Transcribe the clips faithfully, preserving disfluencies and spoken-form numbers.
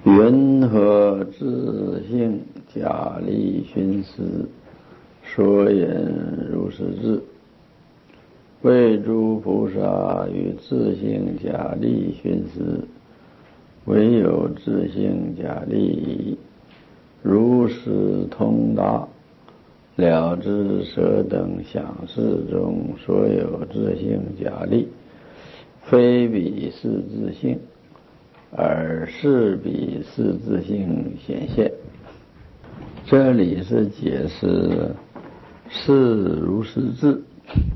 云何自性假力寻思，说言如是智。为诸菩萨与自性假力寻思，唯有自性假力如是通达，了知舍等想事中所有自性假力，非彼是自性，而是彼是自性显现。这里是解释是如是智。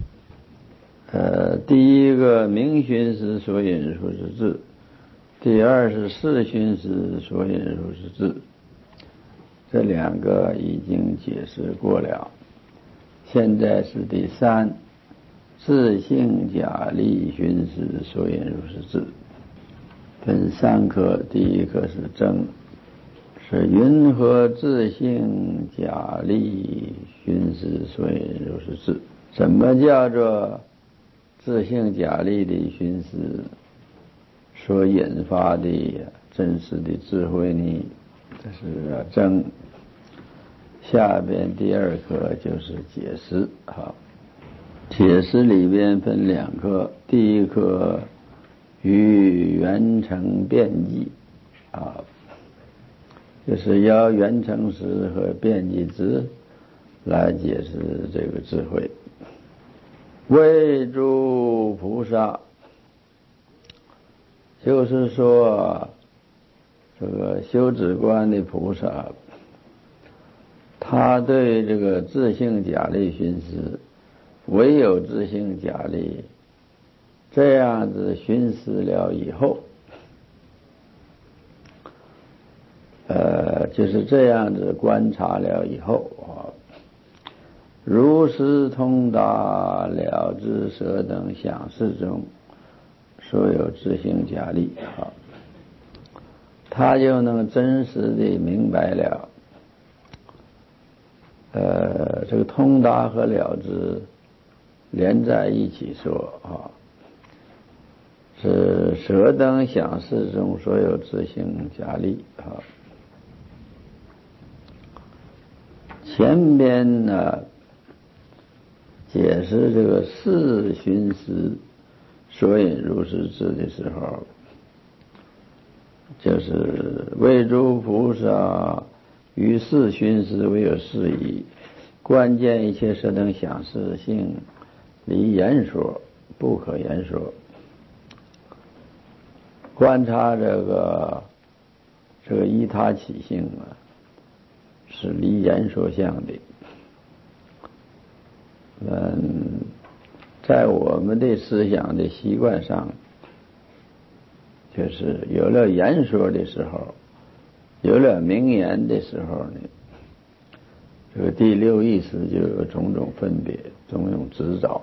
呃，第一个明寻思所引如是智，第二是事寻思所引如是智。这两个已经解释过了，现在是第三，自性假力寻思所引如是智。分三科，第一科是真，是云何自性假力寻思所引如是智。什么叫做自性假力的寻思所引发的真实的智慧呢？这是真。下边第二课就是解释。好，解释里边分两课，第一课与缘成辩记啊，就是要缘成时和辩记之来解释这个智慧。为诸菩萨，就是说这个修止观的菩萨，他对这个自性假力寻思，唯有自性假力这样子寻思了以后，呃，就是这样子观察了以后啊，如是通达了知舍等想事中所有自性假力啊，他就能真实的明白了。呃，这个通达和了知连在一起说啊，是舍等想事中所有自性假力啊。前边呢解释这个事寻思所引如是智的时候，就是为诸菩萨于事寻思唯有事矣，关键一切舍等想事性离言说，不可言说。观察这个这个依他起性啊，是离言说相的。嗯，在我们的思想的习惯上，就是有了言说的时候，有了名言的时候呢，这个第六意识就有种种分别，种种执照。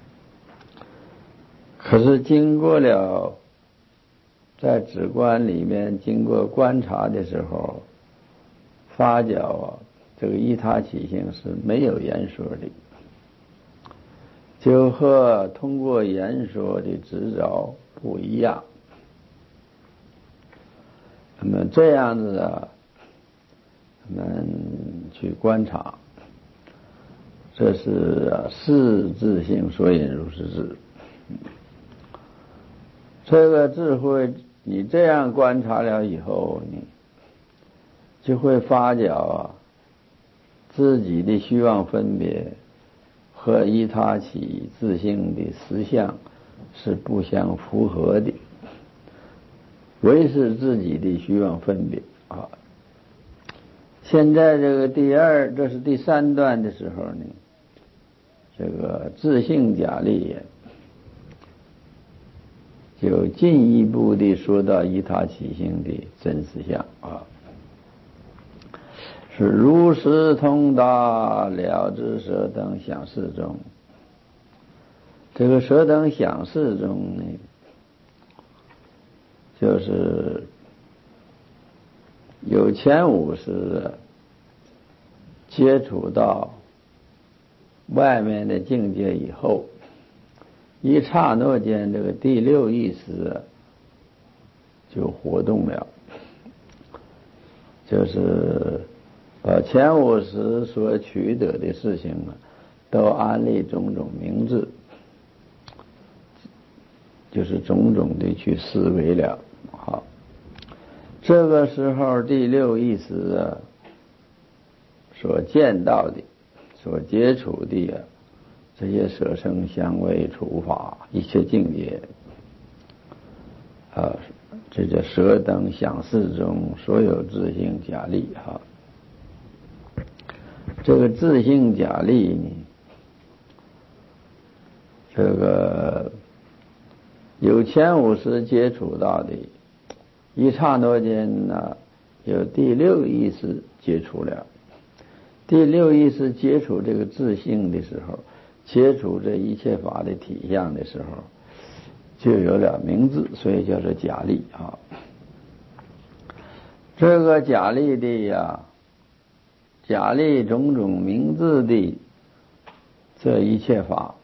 可是经过了在止观里面经过观察的时候，发觉啊，这个依他起性是没有言说的，就和通过言说的执照不一样。那么这样子啊，我们去观察，这是事自性所引如是智。这个智慧你这样观察了以后，你就会发觉啊，自己的虚妄分别和依他起自性的实相是不相符合的，唯是自己的虚妄分别啊。现在这个第二，这是第三段的时候呢，这个自性假力就进一步的说到依他起性的真实相啊，是如实通达了知舍等想事中。这个舍等想事中呢，就是有前五识接触到外面的境界以后，一刹那间这个第六意识就活动了。 就是把前五识所取得的事情呢，都安立种种名字，就是种种的去思维了。好，这个时候第六意识啊，所见到的、所接触的啊，这些色声香味触法一切境界啊，这叫色等想识中所有自性假立哈。这个自性假立呢，这个有前五识接触到的，一刹那间呢，有第六意识接触了。第六意识接触这个自性的时候，接触这一切法的体相的时候，就有了名字，所以叫做假立啊。这个假立的呀，假立种种名字的这一切法，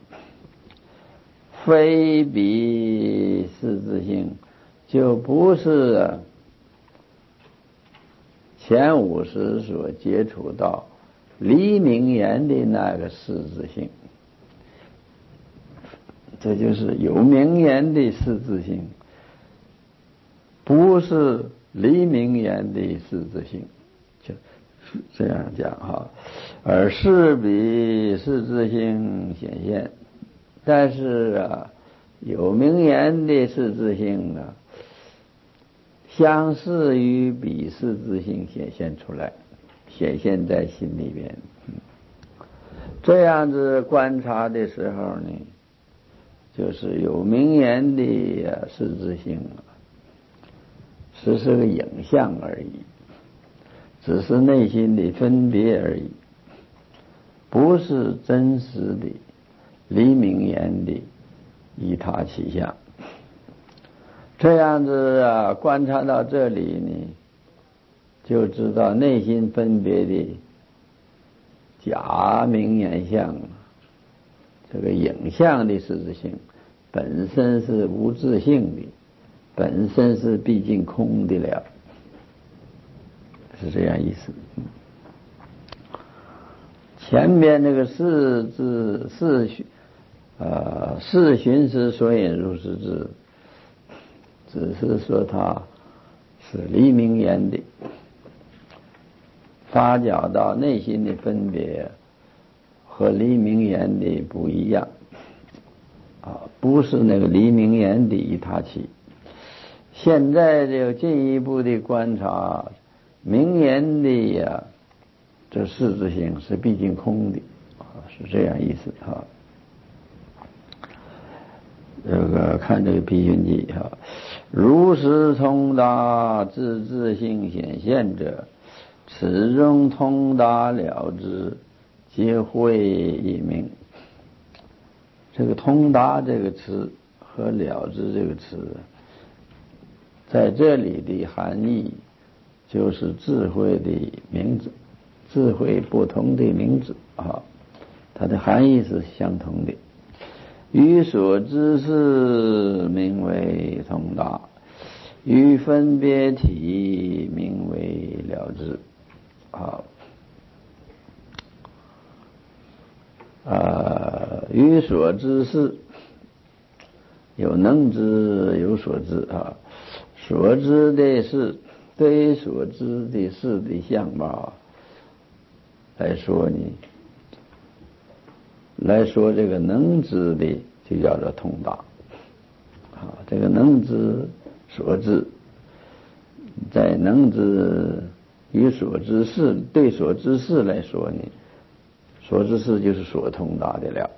非彼是自性，就不是前五识所接触到离名言的那个是自性，这就是有名言的是自性，不是离名言的是自性，就是这样讲哈。而是彼是自性显现，但是啊，有名言的是自性啊，相似于彼是自性显现出来，显现在心里边。这样子观察的时候呢，就是有名言的是自性，只是个影像而已，只是内心的分别而已，不是真实的离名言的依他起相。这样子啊，观察到这里呢，就知道内心分别的假名言相，这个影像的实质性本身是无自性的，本身是毕竟空的了，是这样意思。前面那个是字是呃是寻思所引入是字，只是说它是离名言的，发觉到内心的分别和离名言的不一样啊，不是那个离名言的一他起。现在就进一步的观察，名言的呀，这实质性是毕竟空的啊，是这样意思啊。这个看这个批训记哈，如实通达自自性显现者，此中通达了知，皆会一名。这个通达这个词和了知这个词，在这里的含义就是智慧的名字，智慧不同的名字啊，它的含义是相同的。于所知事名为通达，于分别体名为了知。好，啊，于所知事，有能知有所知啊。所知的是对所知的事的相貌来说呢，来说这个能知的就叫做通达啊。这个能知所知，在能知与所知事对所知事来说呢，所知事就是所通达的了。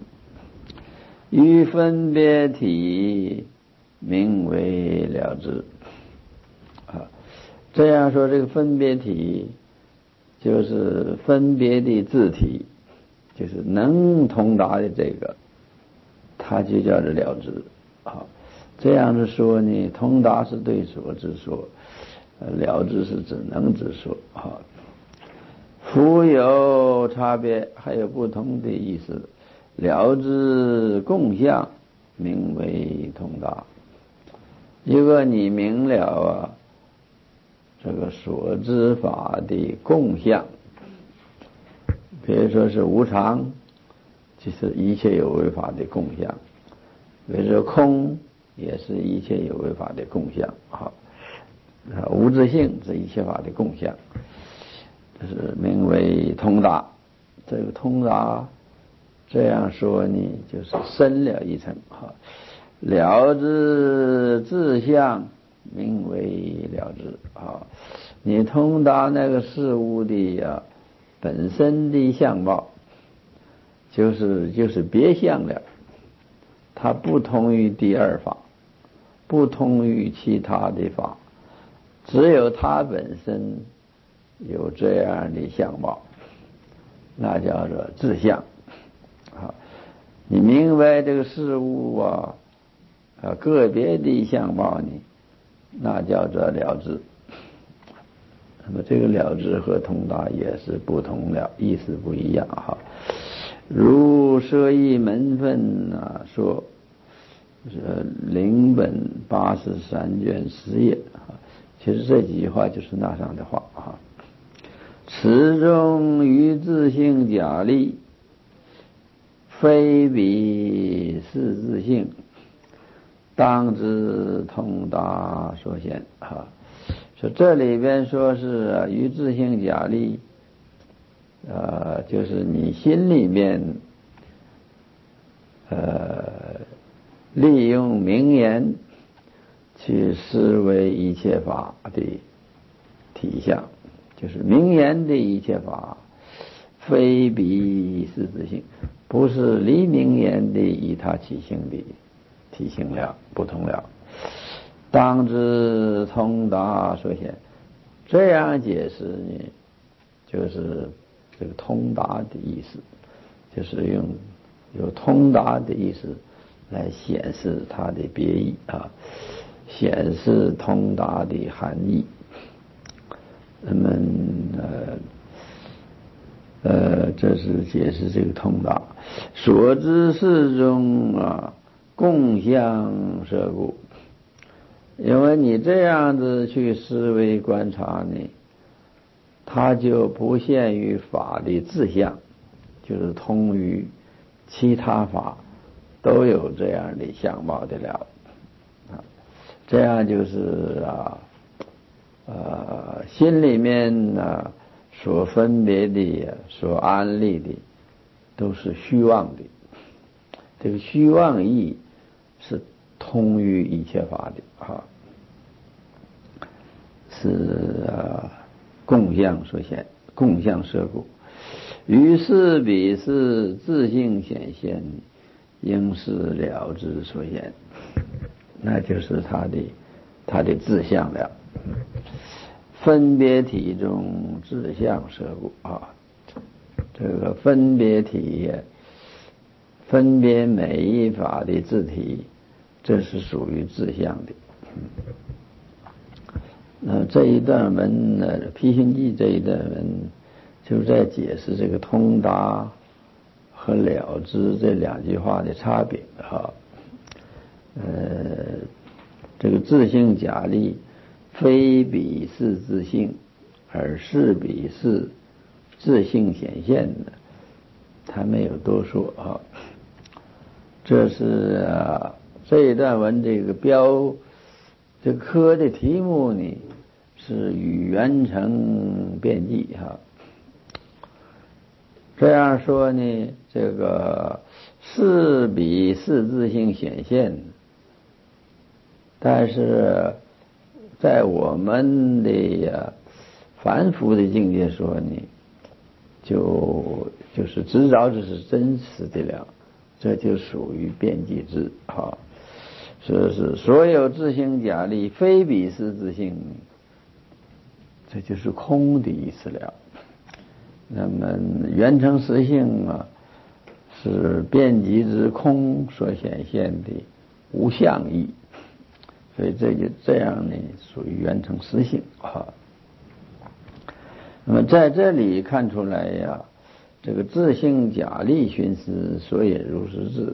于分别体名为了知啊。这样说，这个分别体就是分别的自体，就是能通达的这个，它就叫做了知啊。这样子说呢，通达是对所知说，了知是指能知说啊。复有差别，还有不同的意思。了知共相名为通达。如果你明了啊， 这个所知法的共相，比如说是无常，就是一切有为法的共相；比如说空，也是一切有为法的共相。好，无自性是一切法的共相，这是名为通达。这个通达这样说呢，就是深了一层。哈，了知自相，名为了知。啊，你通达那个事物的呀本身的相貌，就是就是别相了，它不同于第二法，不同于其他的法，只有它本身有这样的相貌，那叫做自相。啊，你明白这个事物啊，啊个别的相貌呢，那叫做了知。那么这个了知和通达也是不同了，意思不一样哈。如舍义门分啊说，是灵本八十三卷十页啊。其实这几句话就是那上的话啊。此中于自性假立，非彼是自性，当知通达所显啊。说这里边说是于自性假立，呃，就是你心里面呃利用名言去思维一切法的体相，就是名言的一切法，非彼是自性，不是离名言的以他起性的体性了，不同了。当知通达所显，这样解释呢，就是这个通达的意思，就是用有通达的意思来显示它的别义啊，显示通达的含义。那么呃呃，这是解释这个通达。所知事中啊，共相摄故。因为你这样子去思维观察呢，它就不限于法的自相，就是通于其他法都有这样的相貌的了啊。这样就是啊呃心里面呢、啊、所分别的所安立的都是虚妄的，这个虚妄义是通于一切法的啊，是啊共相所显，共相摄故。于是彼是自性显现，应是了知所显，那就是他的他的自相了。分别体中自相摄故啊，这个分别体分别每一法的自体，这是属于自相的。那这一段文呢，《辟心记》这一段文就在解释这个通达和了知这两句话的差别哈。呃，这个自性假立，非彼是自性，而是彼是自性显现的，他没有多说啊。这是啊这一段文这个标这科的题目呢是与圆成辩记哈。这样说呢，这个是彼是自性显现，但是在我们的凡夫的境界说呢，就就是知道这是真实的了，这就属于辩记之哈。是是，所有自性假立，非彼是自性，这就是空的意思了。那么圆成实性啊，是辩即之空所显现的无相义，所以这就这样呢，属于圆成实性啊。那么在这里看出来呀，这个自性假立寻思所引如实智，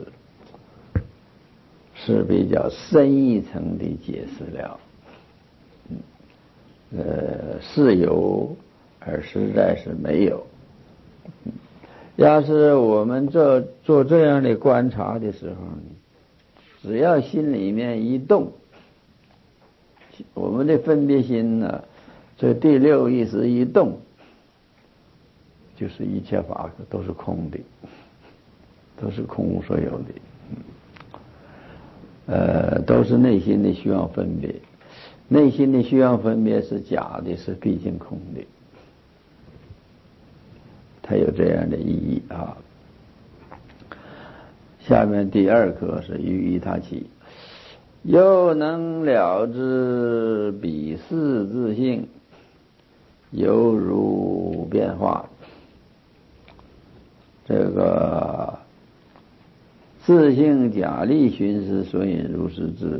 是比较深一层的解释了。嗯，呃， 呃是有而实在是没有。要是我们做做这样的观察的时候，只要心里面一动，我们的分别心呢，这第六意识一动，就是一切法都是空的，都是空无所有的，呃，都是内心的虚妄分别，内心的虚妄分别是假的，是毕竟空的，它有这样的意义啊。下面第二课是于意他起，又能了知彼事自性，犹如变化。这个自性假立寻思所引如是智，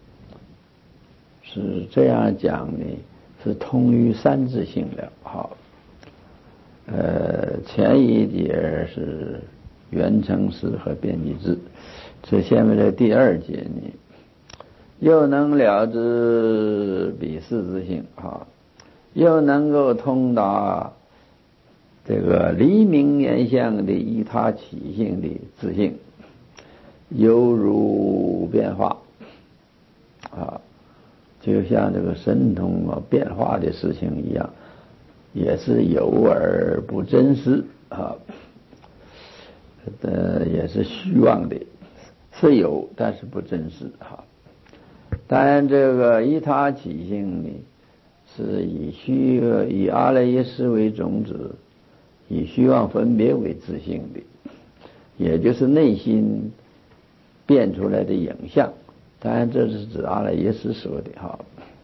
是这样讲的，是通于三自性了。好，呃，前一节是缘成识和遍计智，这下面的第二节呢，又能了知彼事自性，啊，又能够通达这个离明言相的依他起性的自性，犹如变化，啊，就像这个神通啊变化的事情一样，也是有而不真实啊，呃，也是虚妄的，是有但是不真实哈。当然，这个依他起性呢，是以虚以阿赖耶识为种子，以虚妄分别为自性的，也就是内心变出来的影像。当然，这是指阿赖耶识说的哈。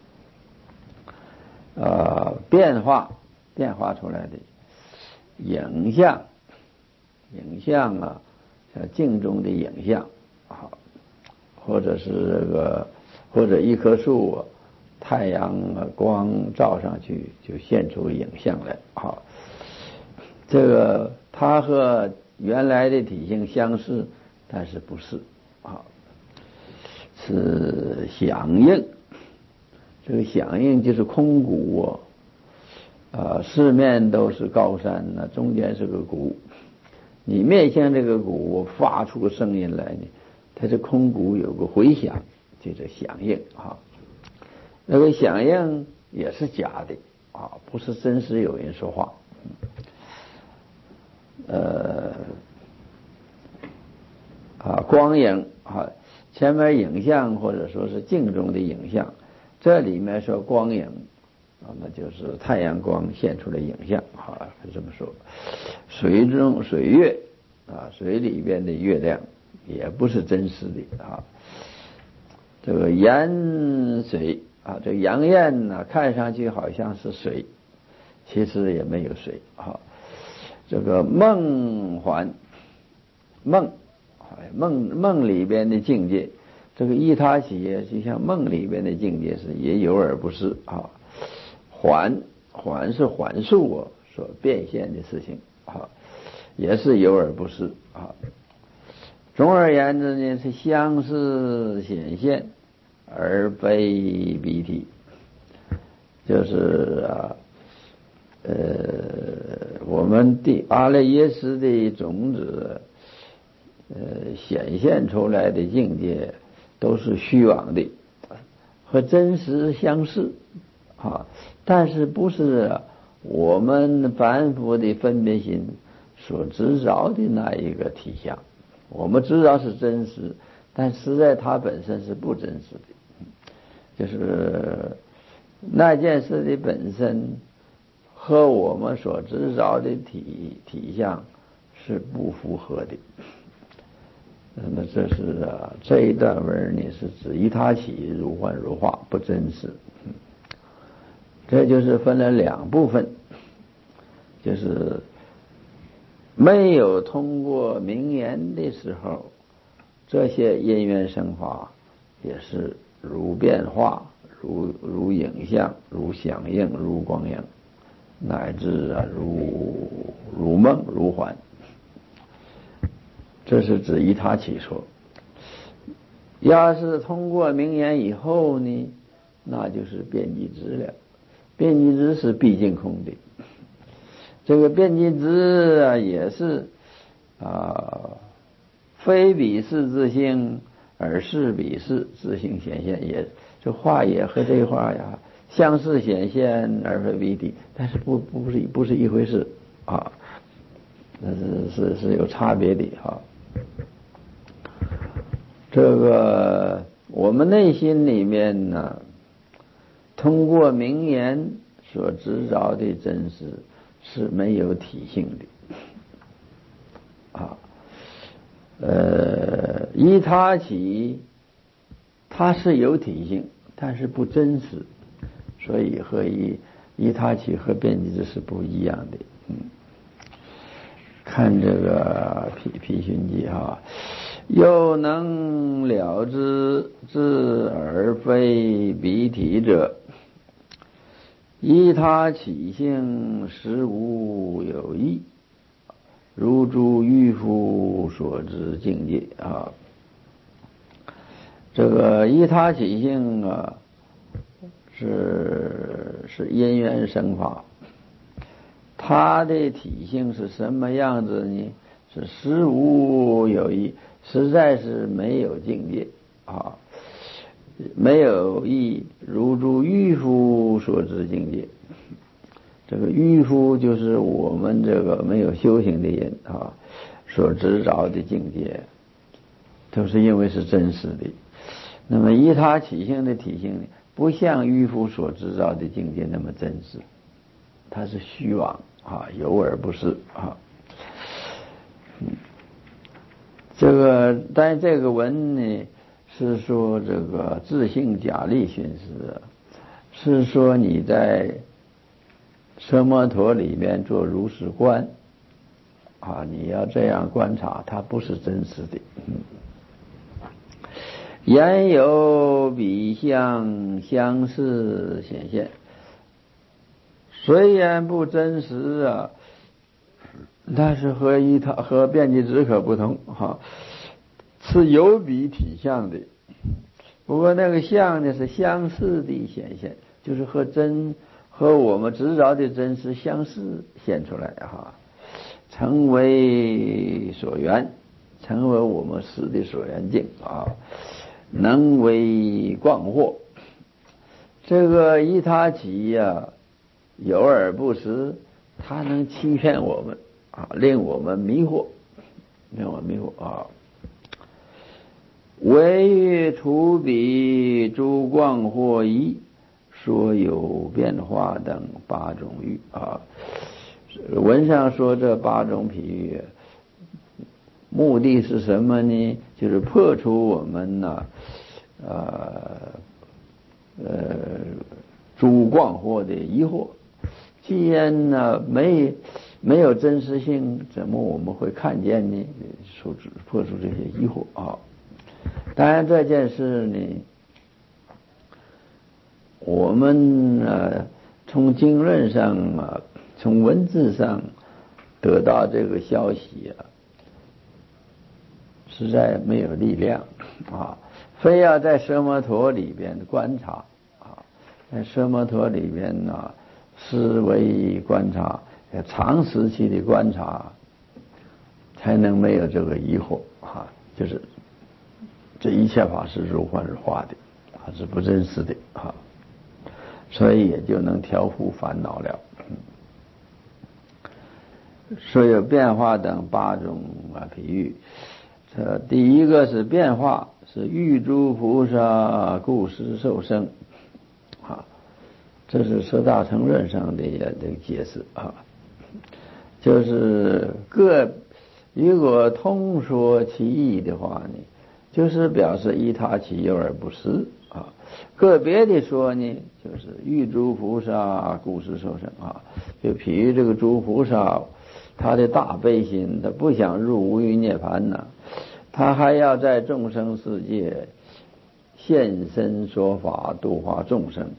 呃，变化变化出来的影像，影像啊，像镜中的影像啊，或者是这个，或者一棵树啊，太阳光照上去就现出影像来啊。这个它和原来的体性相似，但是不是啊，是响应。这个响应就是空谷啊，呃，四面都是高山呢，中间是个谷，你面向这个谷发出个声音来呢，它这空谷有个回响，就是响应啊。那个响应也是假的啊，不是真实有人说话。呃，啊，光影啊，前面影像或者说是镜中的影像，这里面说光影啊，那就是太阳光现出的影像啊，是这么说。水中水月啊，水里边的月亮也不是真实的啊。这个盐水啊，这个阳焰呢，看上去好像是水，其实也没有水啊。这个梦幻梦，梦梦里边的境界，这个依他起就像梦里边的境界是也有而不是啊。缓缓是缓速啊所变现的事情啊，也是有而不是啊。总而言之呢，是相似显现而非彼体，就是啊，呃，我们的阿赖耶识的种子，呃，显现出来的境界都是虚妄的，和真实相似啊，但是不是我们凡夫的分别心所执着的那一个体相。我们知道是真实，但实在它本身是不真实的，就是那件事的本身和我们所知着的体体相是不符合的。那么这是啊，这一段文呢是指依他起如幻如化，不真实。这就是分了两部分，就是没有通过明言的时候，这些因缘生法也是如变化，如如影像，如响应，如光影，乃至啊如如梦如幻。这是指依他起说。要是通过明言以后呢，那就是遍计知了。 遍计知是毕竟空的。这个遍计知啊，也是啊，非彼是自性，而是彼是自性显现。也这话也和这话呀相似显现，而非彼体，但是不不是不是一回事啊，那是是是有差别的哈。这个我们内心里面呢，通过名言所知着的真实是没有体性的啊。呃，依他起，它是有体性，但是不真实，所以和依依他起和遍计知是不一样的。嗯，看这个《毗毗熏记》哈，又能了知知而非彼体者，依他起性实无有异，如诸愚夫所知境界啊。这个依他起性啊，是是因缘生法，它的体性是什么样子呢？是实无有异，实在是没有境界啊，没有异，如诸愚夫所知境界。这个愚夫就是我们这个没有修行的人啊，所知着的境界，都是因为是真实的。那么依他起性的体性呢，不像愚夫所知着的境界那么真实，它是虚妄啊，有而不是啊。嗯，这个但这个文呢，是说这个自性假立寻思，是说你在奢摩陀里面做如是观啊，你要这样观察，它不是真实的。嗯，言有彼相相似显现，虽然不真实啊，但是和依他和遍计知可不同哈，是有彼体相的。不过那个相呢是相似的显现，就是和真和我们知着的真实相似显出来哈，成为所缘，成为我们识的所缘境啊，能为广惑。这个依他起呀，有而不实，它能欺骗我们啊，令我们迷惑，令我们迷惑啊。唯除彼诸光惑疑，说有变化等八种喻啊。文上说这八种譬喻，目的是什么呢？就是破除我们呢，呃呃诸光惑的疑惑。既然呢没没有真实性，怎么我们会看见呢？说破除这些疑惑啊。当然这件事呢，我们呃从经论上啊，从文字上得到这个消息啊，实在没有力量啊，非要在奢摩陀里边观察啊，在奢摩陀里边呢，思维观察，长时期的观察，才能没有这个疑惑啊，就是这一切法是如幻如化的啊，是不真实的啊，所以也就能调伏烦恼了。说有变化等八种啊譬喻，这第一个是变化，是欲诸菩萨故施受生啊，这是十大乘论上的这个解释啊，就是各如果通说其意的话呢，就是表示依他起有而不实啊。个别的说呢，就是欲诸菩萨故施受生啊，就譬喻这个诸菩萨，他的大悲心，他不想入无余涅槃呢，他还要在众生世界现身说法度化众生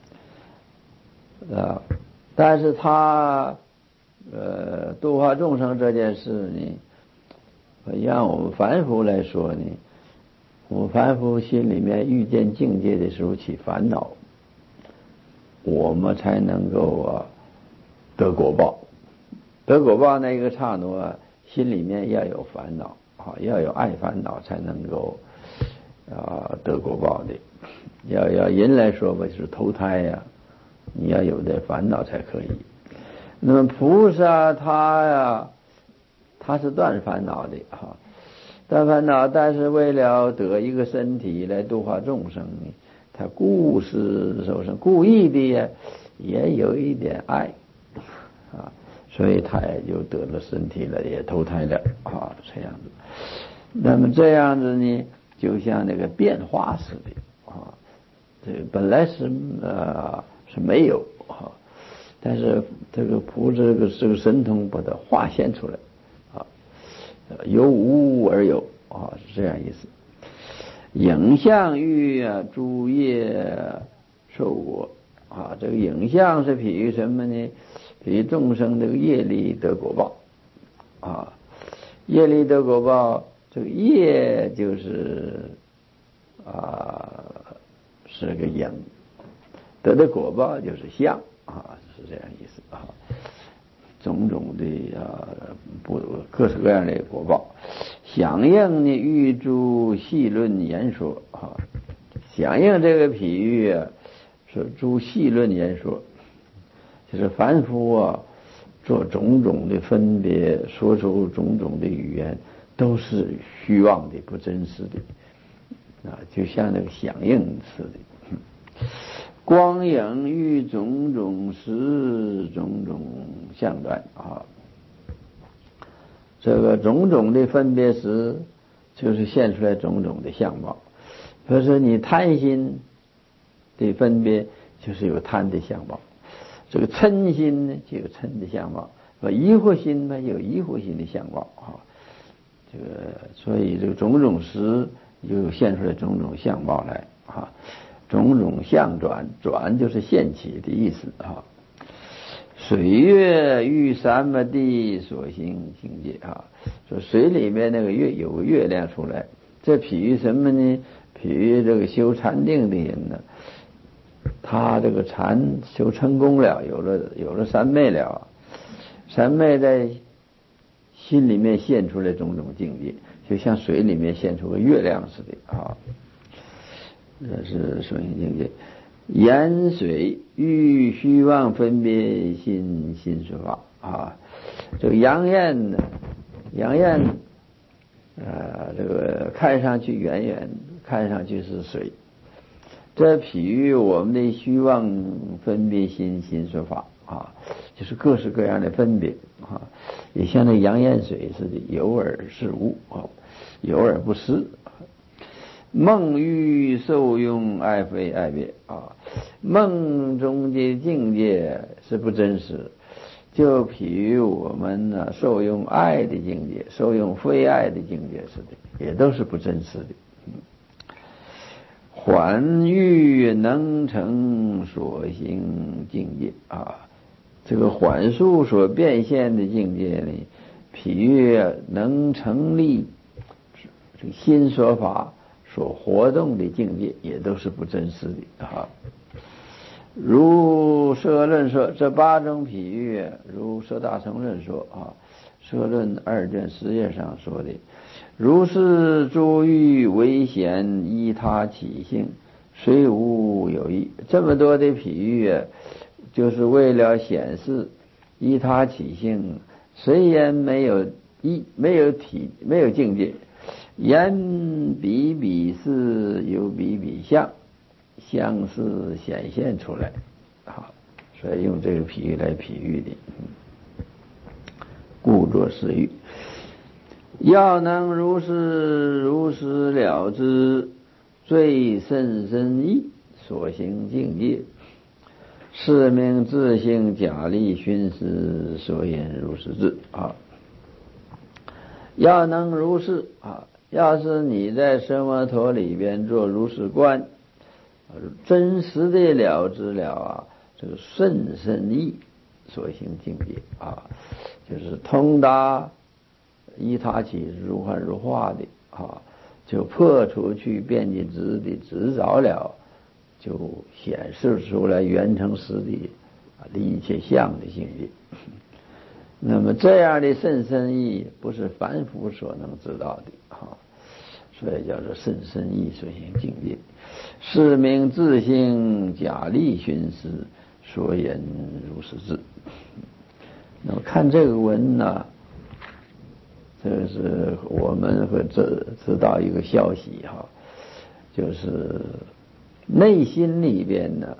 啊。但是他呃度化众生这件事呢，让我们凡夫来说呢，我们凡夫心里面遇见境界的时候起烦恼， 我们才能够啊得果报。得果报那个刹那啊，心里面要有烦恼啊，要有爱烦恼才能够啊得果报的。要要人来说吧，就是投胎呀、啊，你要有点烦恼才可以。那么菩萨他呀，他是断烦恼的哈，断烦恼，但是为了得一个身体来度化众生呢，他故事受生，故意的呀，也有一点爱啊，所以他也就得了身体了，也投胎了啊，这样子。那么这样子呢，就像那个变化似的啊，这本来是呃是没有啊，但是这个菩萨这个这个神通把它化现出来啊，由无而有啊，是这样意思。影像欲啊，诸业受我啊，这个影像是比喻什么呢？比喻众生这个业力得果报啊，业力得果报，这个业就是啊是个影，得的果报就是相啊，是这样意思啊。种种的啊不各式各样的果报，响应呢欲诸细论言说啊，响应这个比喻啊是诸细论言说，就是凡夫啊做种种的分别，说出种种的语言，都是虚妄的，不真实的啊，就像那个响应似的。光影欲种种识，种种相断啊，这个种种的分别识，就是现出来种种的相貌。比如说你贪心的分别，就是有贪的相貌；这个嗔心呢，就有嗔的相貌；疑惑心呢，有疑惑心的相貌啊。这个所以这个种种识，就现出来种种相貌来啊。种种相转，转就是现起的意思啊。水月遇三摩地所行境界啊，说水里面那个月有个月亮出来，这比喻什么呢？比喻这个修禅定的人呢，他这个禅修成功了，有了有了三昧了，三昧在心里面现出来种种境界，就像水里面现出个月亮似的啊。这是所行境界。盐水欲虚妄分别心，心说法啊。这个阳焰呢，阳焰呃，这个看上去远远看上去是水，这比喻我们的虚妄分别心，心说法啊，就是各式各样的分别啊，也像那阳焰水似的，有而是无啊，有而不实。梦欲受用，爱非爱别啊，梦中的境界是不真实，就比喻我们呢、啊、受用爱的境界，受用非爱的境界似的，也都是不真实的。缓欲能成所行境界啊，这个缓速所变现的境界呢，比喻能成立这个心说法所活动的境界，也都是不真实的啊。如摄论说，这八种比喻，如摄大乘论说啊，摄论二卷十页上说的，如是诸欲为显依他起性，虽无有异。这么多的比喻，就是为了显示依他起性，虽然没有依，没有体，没有境界。言比比是有比比相，相是显现出来，好，所以用这个比喻来比喻的，故作是喻。要能如是如实了知，最甚深意所行境界，是名自性假立熏思所言如是智啊。要能如是啊，要是你在生摩陀里边做如是观，真实的了知了啊，这个甚深意所行境界啊，就是通达依他起如幻如化的啊，就破除去遍计执的执着了， 就显示出来圆成实的啊离一切相的境界。那么这样的甚深义不是凡夫所能知道的啊，所以叫做甚深义所行境界。是名自性假立寻思，所言如是智。那么看这个文呢，这是我们会知知道一个消息哈，就是内心里边呢，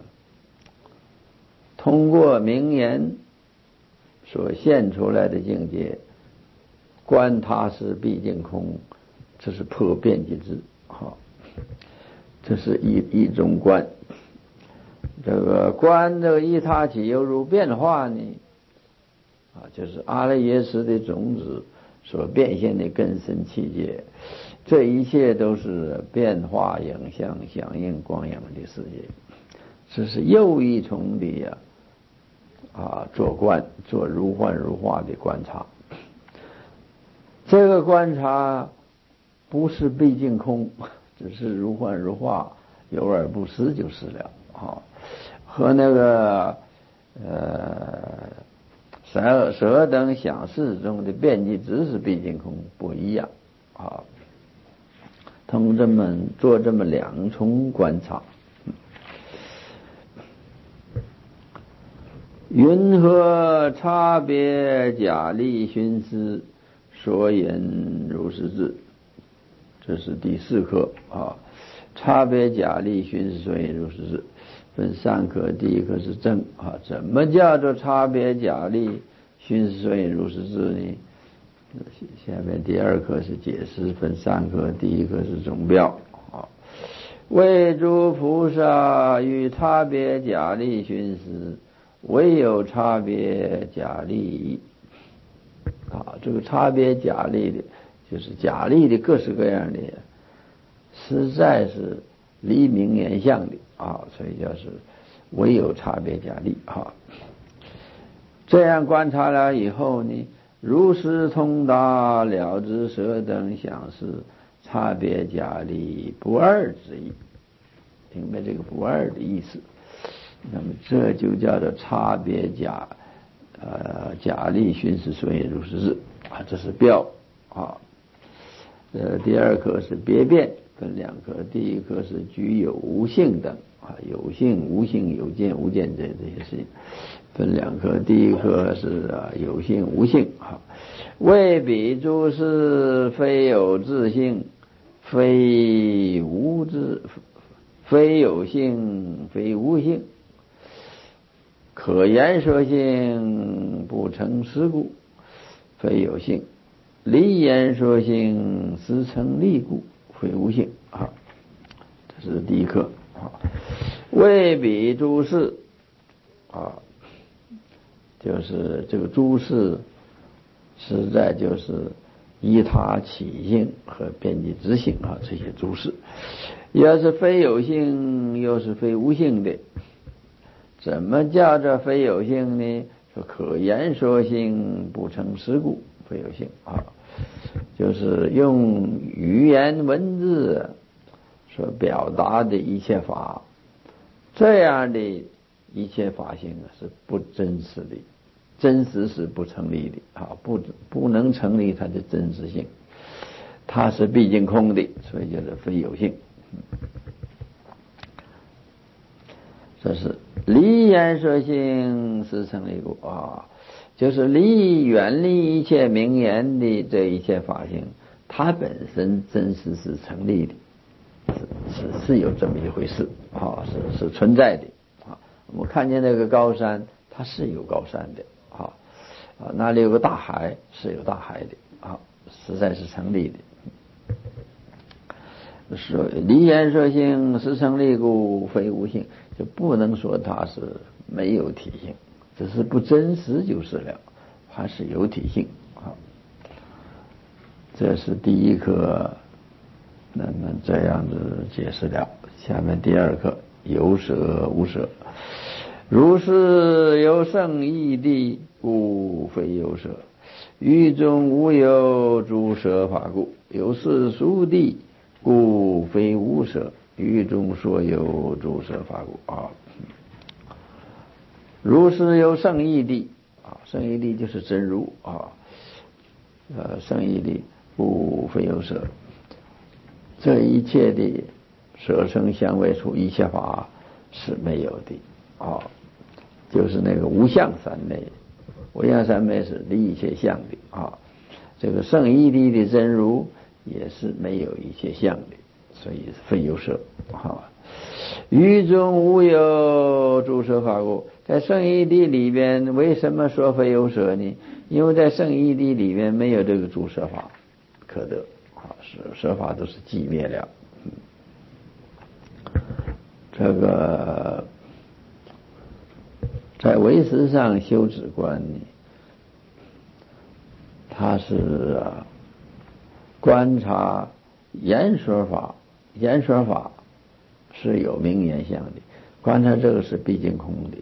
通过名言所现出来的境界，观他是毕竟空，这是破辩解智，好，这是一一种观。这个观这个依他起犹如变化呢，啊，就是阿赖耶识的种子所变现的根深器界，这一切都是变化影像响应光影的世界，这是又一重的呀。啊，做观做如幻如化的观察，这个观察不是毕竟空，只是如幻如化，有而不实就是了啊。和那个呃十十等想事中的辩机只是毕竟空不一样啊。通这么做这么两重观察。云何差别假立寻思，所言如是智。这是第四课啊。差别假立寻思，所言如是智，分三课。第一课是正啊，怎么叫做差别假立寻思，所言如是智呢？下面第二课是解释，分三课。第一课是总标啊。为诸菩萨与差别假立寻思，唯有差别假立啊，这个差别假立的，就是假立的各式各样的，实在是离名言相的啊，所以叫是唯有差别假立啊。这样观察了以后呢，如实通达了知舍等想是差别假立不二之意，明白这个不二的意思。那么这就叫做差别假呃假立寻思，所以如是智啊，这是标啊。呃，第二课是别辩，分两课。第一课是具有无性等啊，有性无性有见无见这这些事情分两课。第一课是啊有性无性啊，为彼诸事非有自性，非无自，非有性，非无性。可言说性不成实故，非有性；离言说性实成立故，非无性啊。这是第一课啊。为彼诸事啊，就是这个诸事，实在就是依他起性和遍计执行啊，这些诸事，要是非有性，又是非无性的。怎么叫做非有性呢？说可言说性不成实故，非有性啊，就是用语言文字所表达的一切法，这样的一切法性是不真实的，真实是不成立的啊，不不能成立它的真实性，它是毕竟空的，所以叫做非有性。这是离言说性是成立故啊，就是离远离一切名言的这一切法性，它本身真实是成立的，是是是有这么一回事啊，是是存在的啊。我们看见那个高山，它是有高山的啊啊，那里有个大海，是有大海的啊，实在是成立的。说离言说性实成立故，非无性，就不能说它是没有体性，只是不真实就是了，还是有体性啊。这是第一课，那么这样子解释了。下面第二课有舍无舍，如是有胜义地，故非有舍；于中无有诸舍法故，有世俗地，故非无舍。 于中所有诸色法故啊。如是有圣义谛啊，圣义谛就是真如啊，呃，圣义谛故非有舍。这一切的舍生相位处一切法是没有的啊，就是那个无相三昧，无相三昧是离一切相的啊。这个圣义谛的真如也是没有一切相的，所以非有舍啊。于中无有诸舍法故，在圣义谛里边为什么说非有舍呢？因为在圣义谛里面没有这个诸舍法可得啊，舍舍法都是寂灭了。嗯，这个在唯识上修止观呢，他是啊观察言说法，言说法是有名言相的，观察这个是毕竟空的。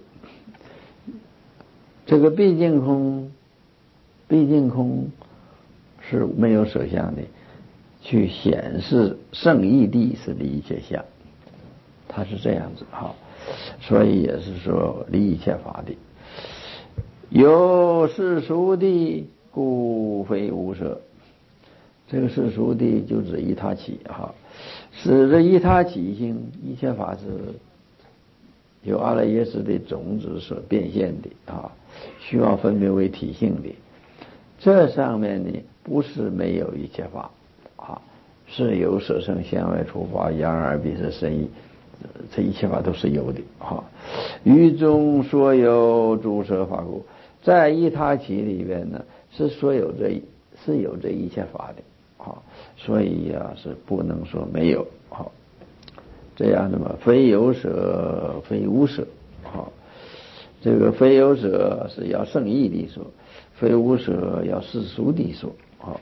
这个毕竟空，毕竟空是没有舍相的，去显示圣义谛是离一切相，它是这样子哈，所以也是说离一切法的。有世俗谛故非无舍，这个世俗谛就指依他起哈，使这依他起性，一切法是由阿赖耶识的种子所变现的啊，需要分别为体性的。这上面呢不是没有一切法啊，是有舍生相位处法眼耳鼻舌身意，这一切法都是有的啊。于中所有诸舍法故，在依他起里边呢是所有这是有这一切法的啊，所以呀、啊、是不能说没有啊。这样的嘛，非有舍非无舍啊，这个非有舍是要圣义谛说，非无舍要世俗谛说啊。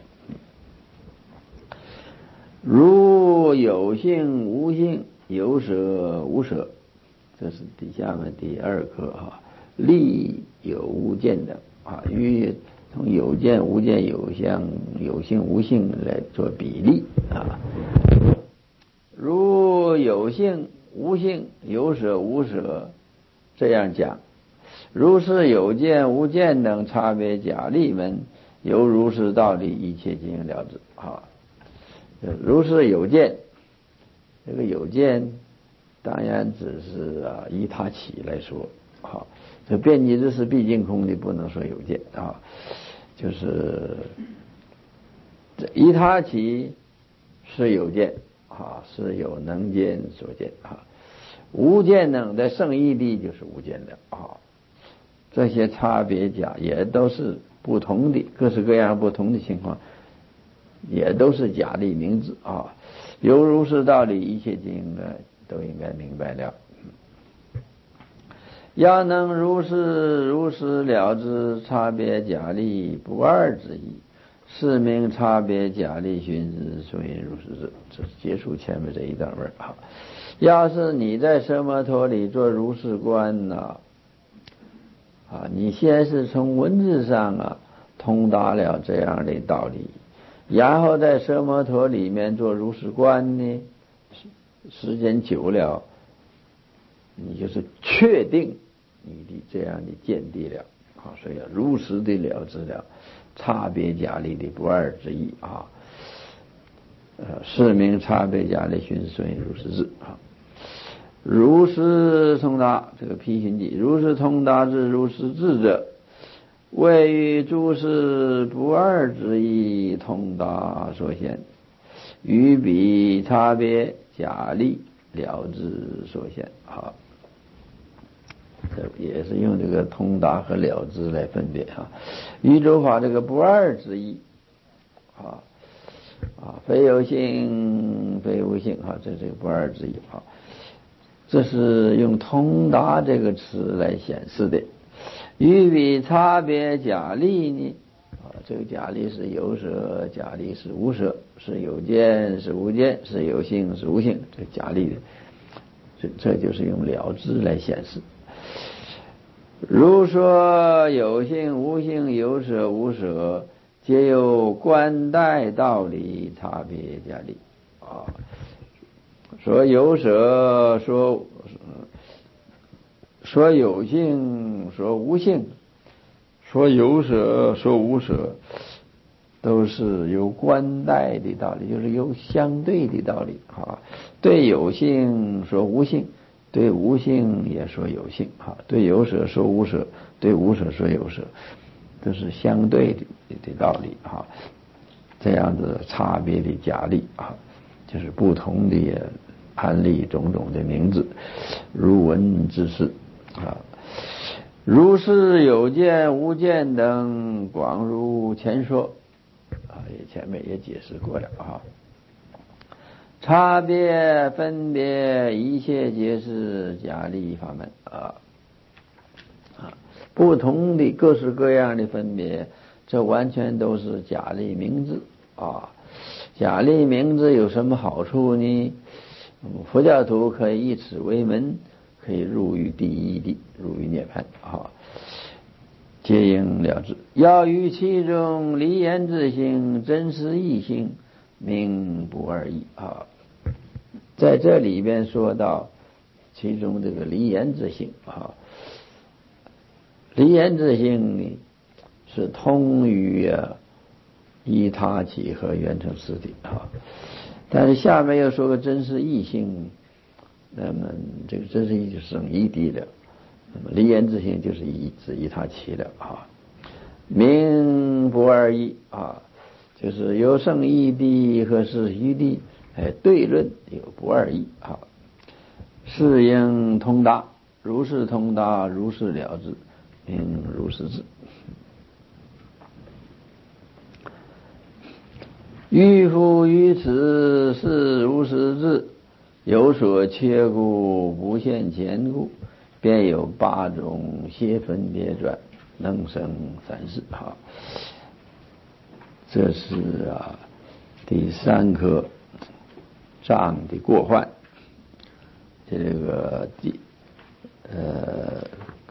如有性无性，有舍无舍，这是底下面第二课啊。立有无见的啊，与从有见无见有相有性无性来做比例啊。如有性无性，有舍无舍，这样讲。如是有见无见等差别假立门，由如是道理一切经营了之啊。如是有见，这个有见当然只是啊依他起来说啊，这遍及之事毕竟空的，不能说有见啊，就是依他起是有见啊，是有能见所见啊。无见等在圣义谛就是无见的啊。这些差别假也都是不同的，各式各样不同的情况，也都是假立名字啊。有如是道理，一切经呢都应该明白了。要能如是如实了知差别假立不二之意，是名差别假立寻知，所以如是知。这是结束前面这一段文啊。要是你在奢摩陀里做如是观呢、啊，啊，你先是从文字上啊通达了这样的道理，然后在奢摩陀里面做如是观呢，时间久了，你就是确定你的这样的见地了啊，所以要如实的了知了差别假立的不二之意啊。呃，是名差别假立寻所以如是知啊。如是通达，这个批寻记，如是通达之如是智者，谓于诸事不二之意通达所现，与彼差别假立了知所现啊。这也是用这个通达和了知来分别啊。宇宙法这个不二之意啊啊，非有性非无性啊，这是个不二之意啊。这是用通达这个词来显示的。与彼差别假立呢啊，这个假立是有舍，假立是无舍，是有见是无见，是有性是无性，这假立的，这这就是用了知来显示。如说有性无性，有舍无舍，皆有观待道理差别假立啊。 说有舍，说说有性，说无性，说有舍，说无舍，都是有关待的道理，就是有相对的道理啊。对有性说无性，对无性也说有性啊。对有舍说无舍，对无舍说有舍，都是相对的的道理啊。这样子差别的假例啊，就是不同的安立种种的名字，如闻之事啊。如是有见无见等，广如前说啊，也前面也解释过了啊。差别分别，一切皆是假立法门啊啊，不同的各式各样的分别，这完全都是假立名字啊。假立名字有什么好处呢？佛教徒可以以此为门，可以入于第一地，入于涅槃啊，皆应了之。要于其中离言之性，真实义性，名不二义啊。在这里边说到其中这个离言之性啊，离言之性呢是通于啊依他起和缘成实体啊。但是下面又说个真实义性，那么这个真实义就生一谛了，那么离言之性就是一指依他起了啊。名不二义啊，就是有生一谛和是一谛，哎，对论有不二义啊。是应通达，如是通达，如是了之，名如是智。欲复于此，是如是智，有所缺故，不现前故，便有八种邪分别转，能生三世啊。这是啊第三颗障的过患。这个第呃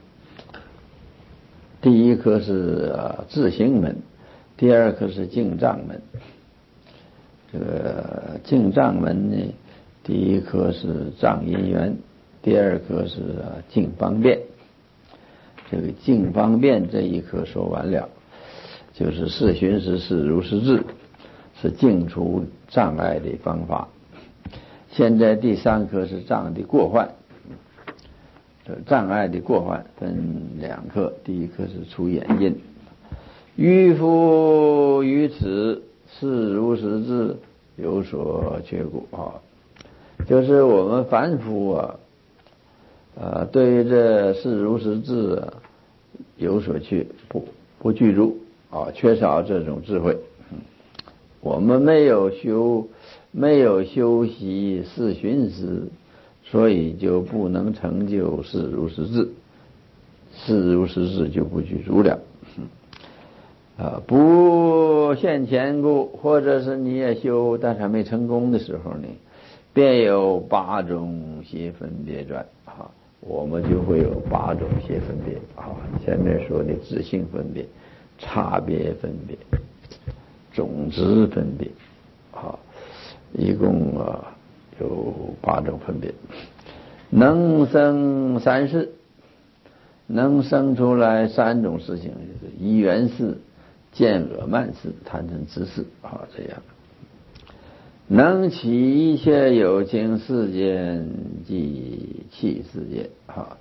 第一颗是啊自行门，第二颗是净障门。这个净障门呢，第一颗是障因缘，第二颗是啊净方便。这个净方便这一颗说完了，就是是寻是是如是智，是净除障碍的方法。现在第三颗是障的过患，障碍的过患分两颗，第一颗是除眼因。欲复于此，是如是智，有所缺故啊，就是我们凡夫啊，呃，对于这是如是智啊有所缺，不不具足啊，缺少这种智慧。我们没有修，没有修习四寻思，所以就不能成就是如是智，是如是智就不具足了。啊，不现前故，或者是你也修，但是还没成功的时候呢，便有八种邪分别转啊，我们就会有八种邪分别啊。前面说的自性分别、差别分别、种子分别啊，一共啊有八种分别，能生三世，能生出来三种事情，就是一缘事、见恶慢事、贪嗔痴事啊，这样能起一切有情世间及气世界啊。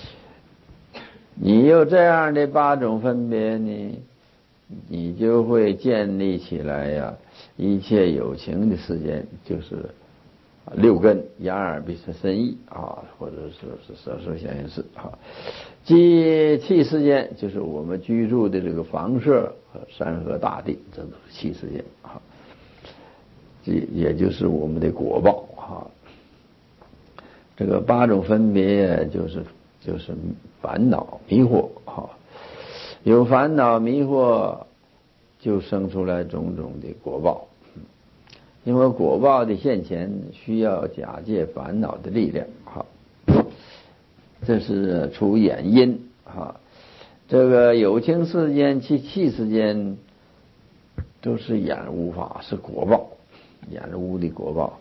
你有这样的八种分别呢，你就会建立起来呀、啊，一切有情的世间，就是六根眼耳鼻舌身意啊，或者是是色受想行识啊。即气世间，就是我们居住的这个房舍和山河大地，这都是气世间啊。这也就是我们的果报啊。这个八种分别就是就是烦恼迷惑啊，有烦恼迷惑，就生出来种种的果报。因为果报的现前需要假借烦恼的力量，哈，这是除眼因哈。这个有情世间、气气世间都是眼无法，是果报，眼无的果报。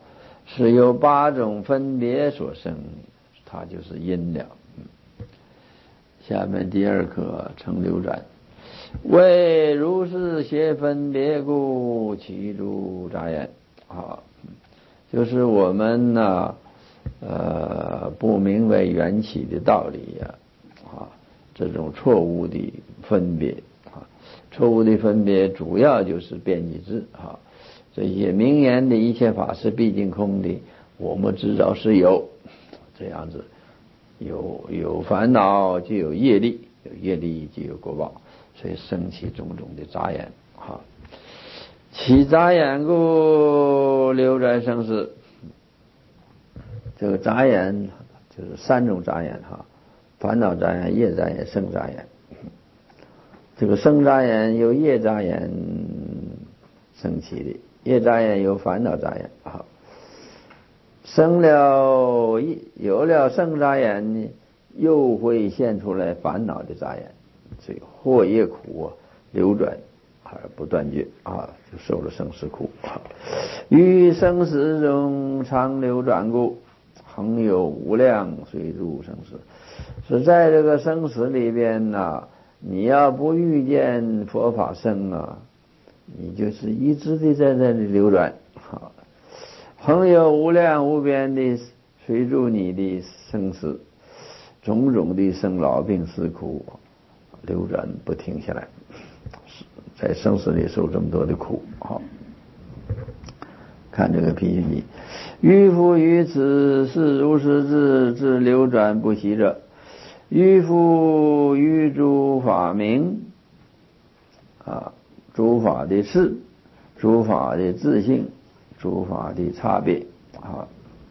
是由八种分别所生，它就是因了。下面第二课成流转，为如是些分别故，其诸杂言。啊，就是我们呢，呃，不明白缘起的道理呀，啊，这种错误的分别，啊，错误的分别主要就是遍计智，啊，这些名言的一切法是毕竟空的，我们知道是有，这样子，有有烦恼就有业力，有业力就有果报，所以生起种种的杂言，啊。其杂言故流转生死，这个杂言就是三种杂言哈，烦恼杂言、业杂言、生杂言。这个生杂言由业杂言生起的，业杂言由烦恼杂言啊。生了有了生杂言呢，又会现出来烦恼的杂言，所以祸业苦啊流转而不断绝啊，就受了生死苦啊。于生死中常流转故，恒有无量随入生死。是在这个生死里边呢、啊，你要不遇见佛法生啊，你就是一直的在这里流转啊。恒有无量无边的随住你的生死，种种的生老病死苦流转不停下来，在生死里受这么多的苦。好，看这个譬喻句，欲复于此是如是智，智流转不息者，欲复于诸法名啊，诸法的事，诸法的自性，诸法的差别啊，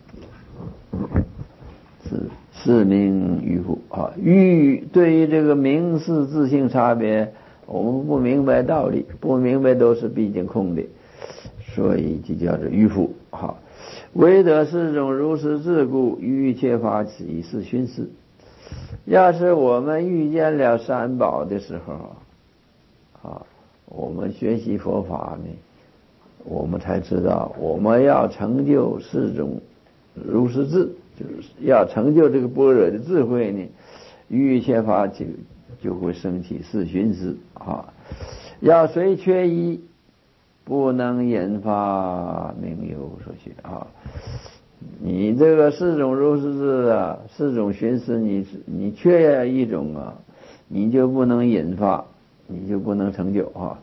是是名欲复啊。欲对于这个名事自性差别，我们不明白道理，不明白都是毕竟空的，所以就叫做欲复啊。唯得是种如是智故，欲切法以是寻思。要是我们遇见了三宝的时候啊，我们学习佛法呢，我们才知道我们要成就四种如是智，就是要成就这个般若的智慧呢，欲切法就就会升起四寻思啊。要虽缺一，不能引发名有所学啊。你这个四种如是智啊，四种寻思，你你缺一种啊，你就不能引发，你就不能成就啊。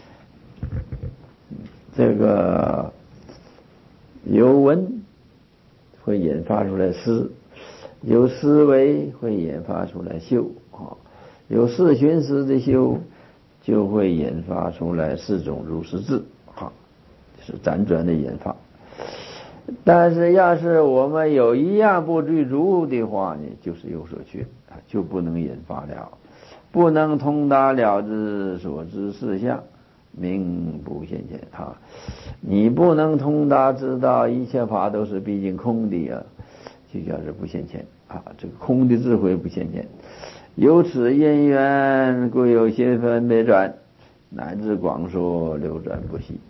这个有闻会引发出来思，有思维会引发出来修啊，有四寻思的修，就会引发出来四种如是智啊，是辗转的引发。但是要是我们有一样不具足的话呢，就是有所缺，就不能引发了，不能通达了知所知事项，名不现前啊。你不能通达知道一切法都是毕竟空的啊，就叫做不现前啊。这个空的智慧不现前，由此因缘，故有些分别转，乃至广说流转不息。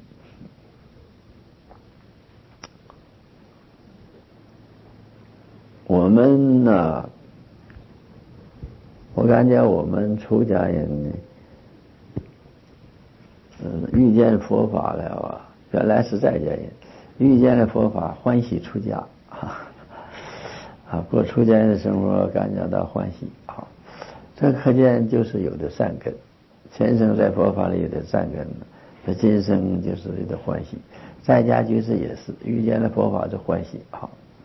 我们呢，我感觉我们出家人呢，嗯，遇见佛法了啊，原来是在家人，遇见了佛法欢喜出家啊，啊，过出家人的生活感觉到欢喜啊，这可见就是有的善根，前生在佛法里有的善根，这今生就是有的欢喜，在家居士也是遇见了佛法就欢喜啊。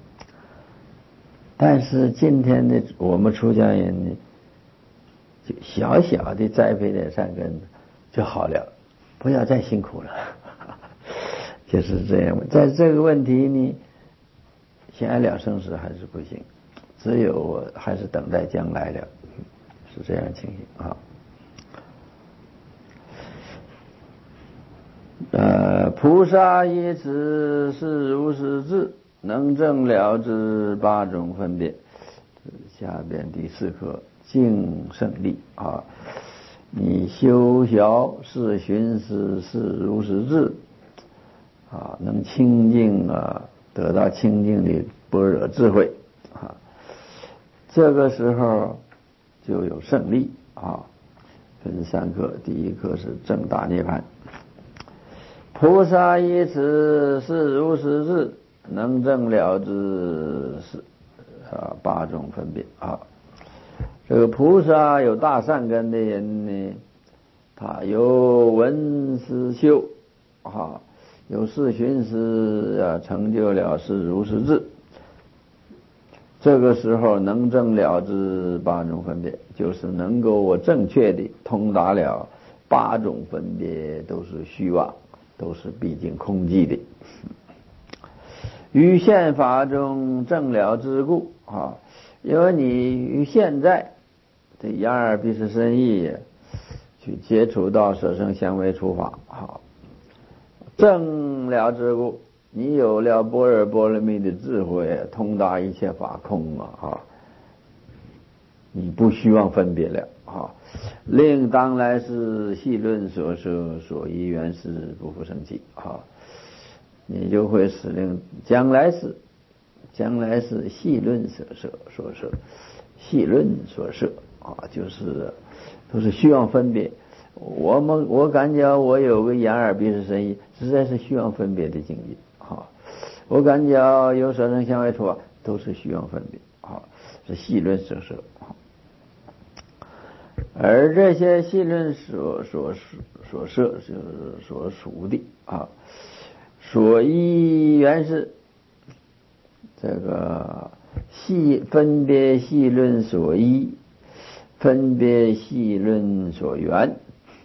但是今天的我们出家人呢，就小小的栽培点善根就好了，不要再辛苦了，就是这样。在这个问题呢，想了生死还是不行，只有还是等待将来了，是这样情形啊。呃，菩萨以此是如是智，能证了知八种分别。下边第四课净胜利啊，你修小是寻思是如是智啊，能清净啊得到清净的般若智慧啊，这个时候就有胜利啊。分三课，第一课是正大涅槃。菩萨以此是如是智，能证了知是啊八种分别啊。这个菩萨有大善根的人呢，他有闻思修啊，有四寻思啊，成就了是如是智。这个时候能证了知八种分别，就是能够我正确的通达了八种分别都是虚妄，都是毕竟空寂的。于现法中正了知故啊，因为你于现在这眼耳鼻舌身意去接触到色声香味触法啊，正了知故，你有了般若波罗蜜的智慧，通达一切法空啊！啊，你不虚妄分别了啊！令当来世细论所摄所依缘事不复生起啊！你就会使令将来世，将来世细论所摄所摄，细论所摄啊，就是都是虚妄分别。我们我感觉我有个眼耳鼻舌身意，实在是虚妄分别的境界啊！我感觉有色声香味触法，都是虚妄分别啊，是细论所摄啊。而这些细论所所所摄就是所属的啊，所依缘是这个细分别细论所依，分别细论所缘。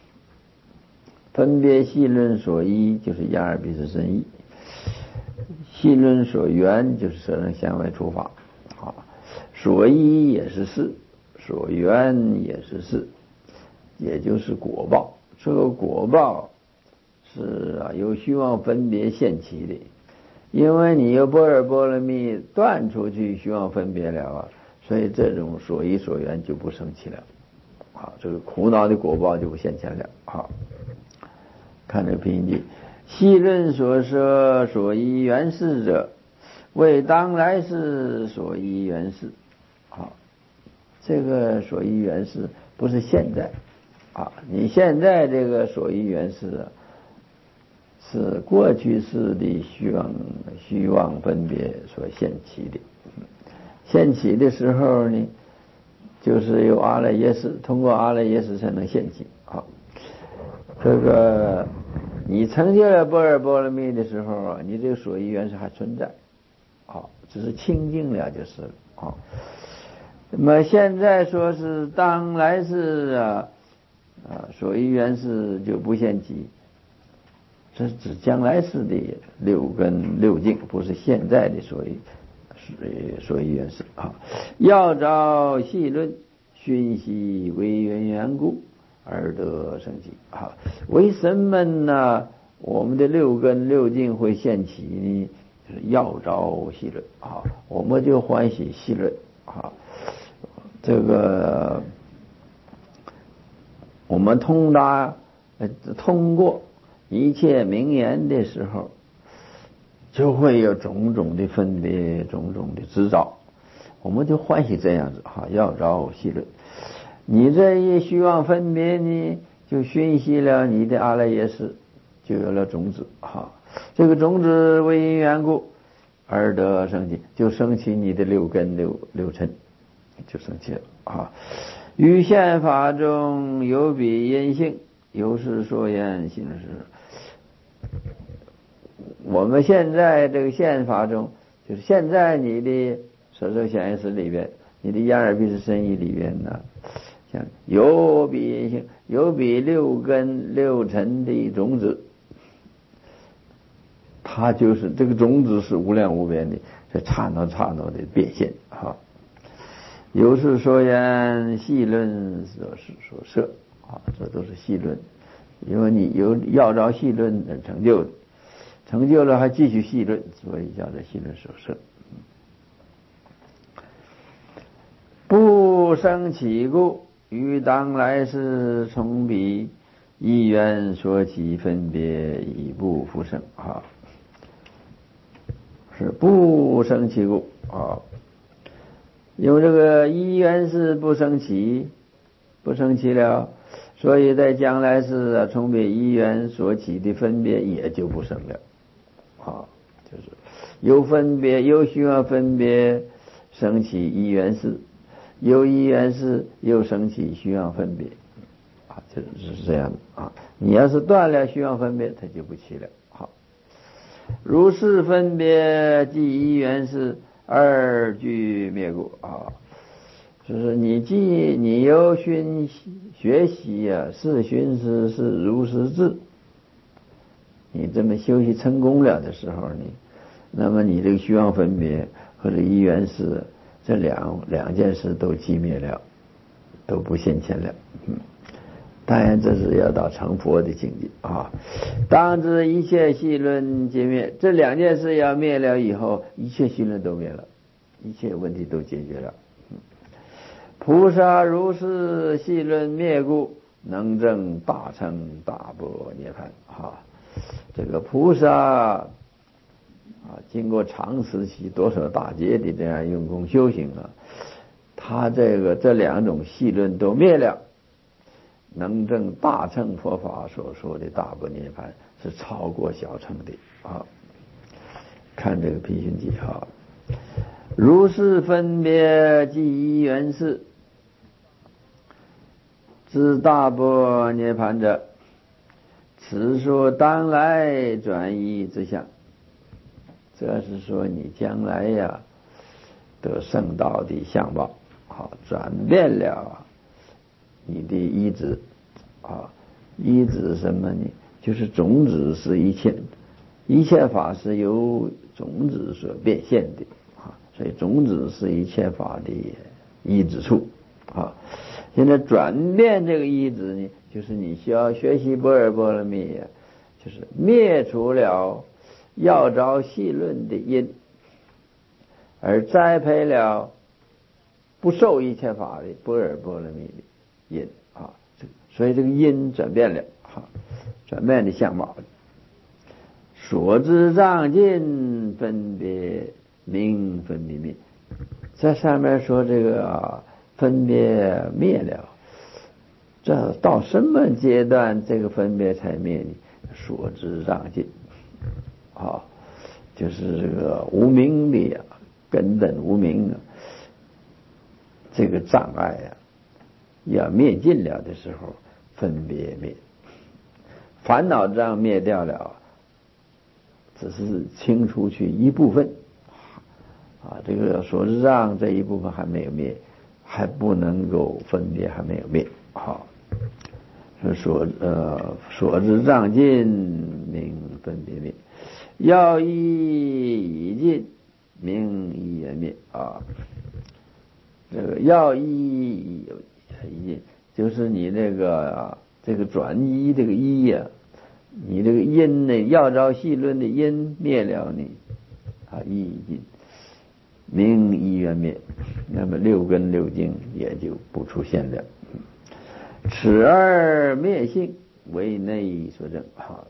分别细论所依就是眼耳鼻舌身意，细论所缘就是色声香味触法啊，所依也是事，所缘也是事，也就是果报。这个果报是啊由虚妄分别现起的，因为你有般若波罗蜜断出去虚妄分别了啊，所以这种所依所缘就不生起了啊，这个苦恼的果报就不现前了啊。看这个拼音句，细论所摄所依缘事者，为当来世所依缘事。好，这个所依缘事不是现在啊，你现在这个所依缘事是过去世的虚妄虚妄分别所现起的。现起的时候呢，就是有阿赖耶识，通过阿赖耶识才能现起。好，这个你成就了般若波罗蜜的时候啊，你这个所依缘是还存在，啊，只是清净了就是了啊。那么现在说是当来世啊，啊，所依缘是就不现起，这是指将来世的六根六境，不是现在的所依所依缘是啊。要照细论，熏习为缘缘故。而得生起啊？为什么呢？我们的六根六境会现起呢？就是要着细论啊，我们就欢喜细论啊。这个我们通达通过一切名言的时候，就会有种种的分别，种种的执照，我们就欢喜这样子哈，要着细论。你这一虚妄分别呢，就熏习了你的阿赖耶识，就有了种子哈。这个种子为因缘故而得生起，就生起你的六根六六尘，就生起了啊。于现法中有彼因性，有是说言行识。我们现在这个现法中，就是现在你的色受想行识里边，你的眼耳鼻舌身意里边呢，像有彼因性，有彼六根六尘的种子，它就是这个种子是无量无边的，是刹那刹那的变现哈。有是说言细论所所摄啊，这都是细论，因为你有要着细论而成就的，成就了还继续细论，所以叫做细论所摄。不生起故，于当来世从彼一缘所起分别，已不复生啊。 是不生起故啊。因为这个一元是不生起，不生起了，所以在将来世啊，从别一元所起的分别也就不生了啊。就是有分别，有虚妄分别生起一元是，有一元是又生起虚妄分别啊，就是这样的啊。你要是断了虚妄分别，它就不起了。好，如是分别即一元是二俱灭故啊。就是你既你有熏学习呀、啊，是熏师是如是智，你这么修习成功了的时候呢，那么你这个虚妄分别和这一元是这两两件事都寂灭了，都不现前了。嗯，当然这是要到成佛的境界啊。当知一切细论皆灭，这两件事要灭了以后，一切细论都灭了，一切问题都解决了。菩萨如是细论灭故，能证大乘大般涅槃啊。这个菩萨啊，经过长时期多少大劫的这样用功修行啊，他这个这两种细论都灭了，能证大乘佛法所说的大般涅槃是超过小乘的啊。看这个毗熏记啊，如是分别即一元是，知大般涅槃者，此说当来转移之相。这是说你将来呀得圣道的相貌，好，转变了你的依止啊。依止什么呢？就是种子是一切一切法是由种子所变现的啊，所以种子是一切法的依止处啊。现在转变这个依止呢，就是你需要学习般若波罗蜜呀，就是灭除了要着细论的因，而栽培了不受一切法的般若波罗蜜的因啊。所以这个因转变了啊，转变的相貌。所知障尽，分别明，分别灭。在上面说这个、啊、分别灭了，这到什么阶段这个分别才灭呢？所知障尽啊，就是这个无明的呀，根本无明啊，这个障碍呀、啊，要灭尽了的时候，分别灭，烦恼障灭掉了，只是清除去一部分啊，这个所知障这一部分还没有灭，还不能够分别，还没有灭。好，所呃所知障尽，明分别灭，要义已尽，明亦也灭啊。这个要义已尽，就是你那个这个转依这个依呀、啊，你这个因呢，要着细论的因灭了你啊，义已尽，明亦圆灭，那么六根六境也就不出现了。此二灭性为内所证。好，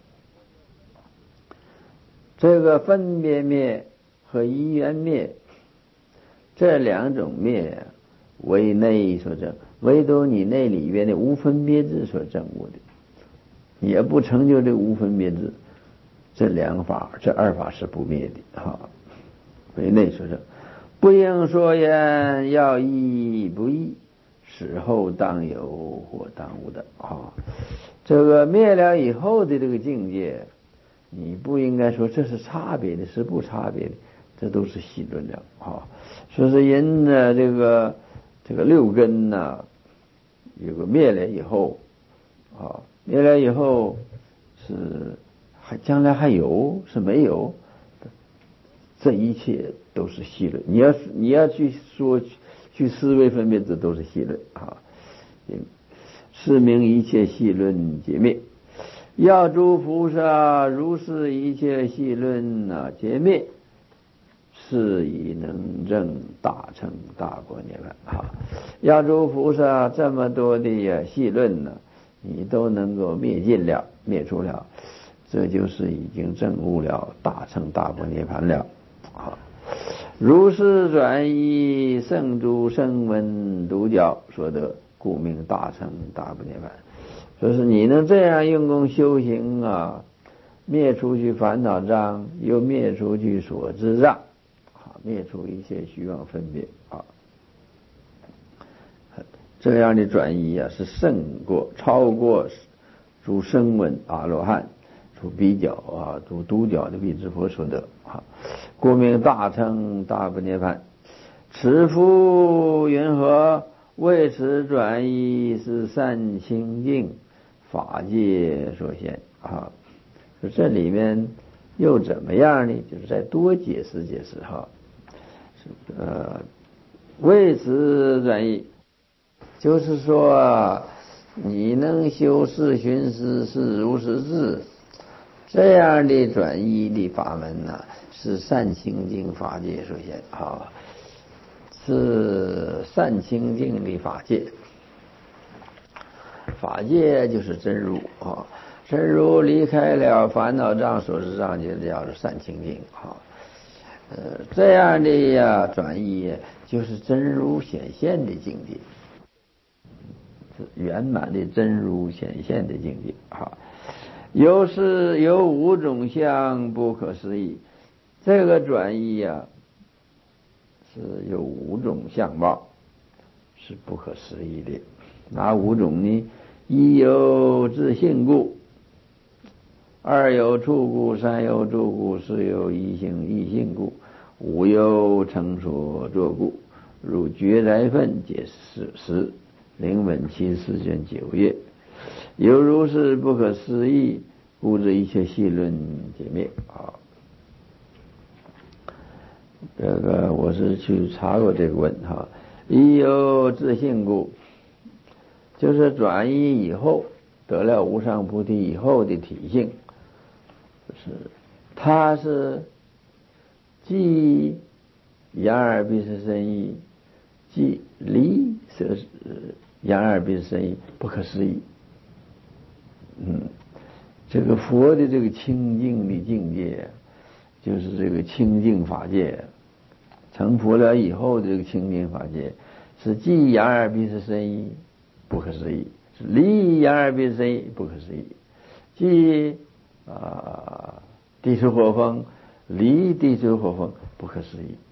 这个分别灭和依缘灭这两种灭为内所证，唯独你那里边的无分别智所证悟的，也不成就这无分别智，这两法这二法是不灭的。好，为内所证。不应说言要义不义，死后当有或当无的啊。这个灭了以后的这个境界，你不应该说这是差别的，是不差别的，这都是细论的啊。说是人呢，这个这个六根呢，有个灭了以后啊，灭了以后是还将来还有是没有？这一切都是细论，你要你要去说去思维分别，这都是细论啊。是名一切细论皆灭，要诸菩萨如是一切细论啊皆灭，是以能证大乘大般涅槃啊。要诸菩萨这么多的细论呢，你都能够灭尽了，灭除了，这就是已经证悟了大乘大般涅槃了。 啊。如是转依圣诸声闻独觉所得，故名大乘大不涅槃。说是你能这样用功修行啊，灭除去烦恼障，又灭除去所知障，啊，灭除一切虚妄分别啊。这样的转移啊，是胜过超过诸声闻阿罗汉、诸比较啊、诸独角的比支佛所得啊，故名大乘大不涅槃。此复云何？为此转移是善清净法界所现啊。说这里面又怎么样呢？就是再多解释解释哈。呃，为此转移，就是说你能修四寻思是如实智，这样的转移的法门呢、啊，是善清净法界所现啊，是善清净的法界。法界就是真如啊，真如离开了烦恼障、所知障，就叫做善清净啊。呃，这样的呀转移，就是真如显现的境界，是圆满的真如显现的境界啊。有是有五种相不可思议，这个转移呀、啊，是有五种相貌，是不可思议的。哪五种呢？一有自性故，二有处故，三有住故，四有一性异性故，五有成所作故。如觉来分解释十，灵本七四卷九页。有如是不可思议，故知一切细论解灭啊。这个我是去查过这个问哈。一有自性故，就是转移以后得了无上菩提以后的体性，就是它是既眼耳鼻舌身意，既离色眼耳鼻舌身意，不可思议。嗯，这个佛的这个清净的境界，就是这个清净法界。成佛了以后的这个清净法界，是既眼耳鼻舌身意，不可思议；是离眼耳鼻舌身意，不可思议。即啊地水火风，离地水火风，不可思议。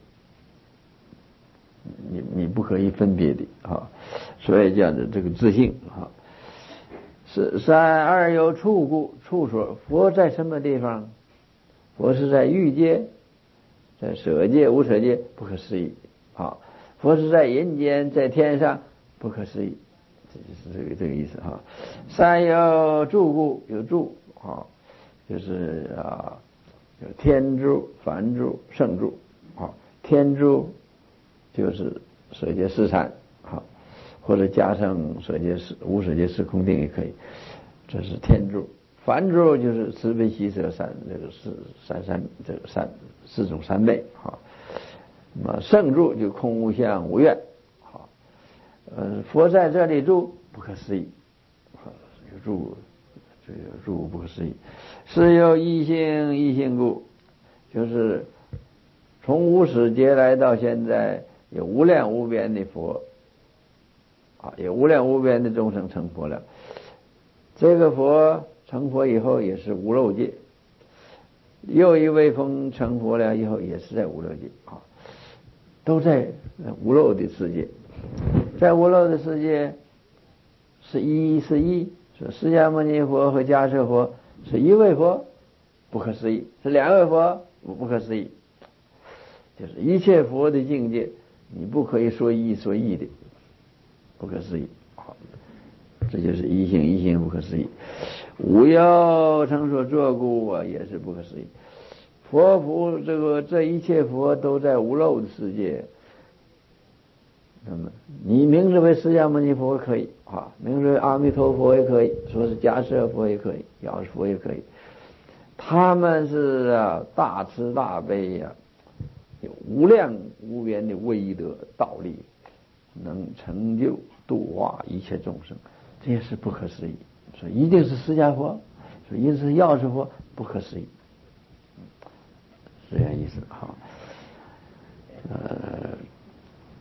你你不可以分别的啊，所以讲的这个自性啊。是三二有处故，处所佛在什么地方？佛是在欲界，在舍界、无舍界，不可思议啊。佛是在人间，在天上，不可思议。这就是这个这个意思哈。三有住故，有住啊，就是啊，有天住、梵住、圣住啊。天住就是舍界四禅啊，或者加上舍界四无舍界四空定也可以。这是天住。梵住就是慈悲喜舍三这个四三三这个三四种三昧啊。那么圣住就空无相无愿。好，呃，佛在这里住不可思议，有住这个住不可思议。是有一性一性故，就是从无始劫来到现在，有无量无边的佛啊，有无量无边的众生成佛了。这个佛成佛以后也是无漏界，又一位佛成佛了以后也是在无漏界啊，都在无漏的世界。在无漏的世界是一是一，是释迦牟尼佛和迦叶佛是一位佛，不可思议；是两位佛，不可思议。就是一切佛的境界，你不可以说一说一的，不可思议。好，这就是一性一性不可思议。无有成所作故啊，也是不可思议。佛菩这个这一切佛都在无漏的世界，那么你名字为释迦牟尼佛可以啊，名字为阿弥陀佛也可以，说是迦叶佛也可以，药师佛也可以。他们是啊大慈大悲呀、啊，有无量无边的威德道力，能成就度化一切众生，这也是不可思议。说一定是释迦佛，说一定是药师佛，不可思议，是这样意思哈。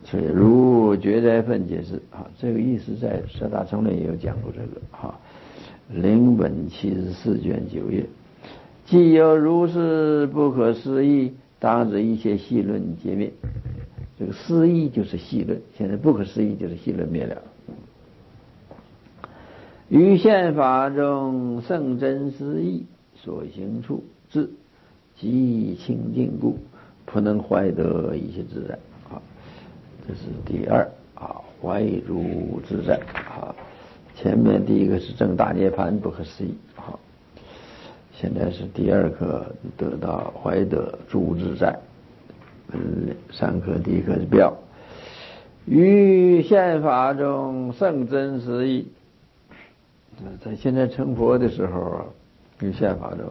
所以如觉在分解释啊，这个意思在《十大成论》也有讲过这个哈。灵本七十四卷九页，既有如是不可思议，当知一切细论皆灭。这个思议就是细论，现在不可思议就是细论灭了。于宪法中圣真思义所行处智，即清净故，不能怀得一切自在。啊，这是第二啊，怀如自在啊。前面第一个是正大涅槃不可思议，好，现在是第二课得到怀得诸自在。嗯，三课第一课是标，于宪法中圣真实义。在现在成佛的时候，于宪法中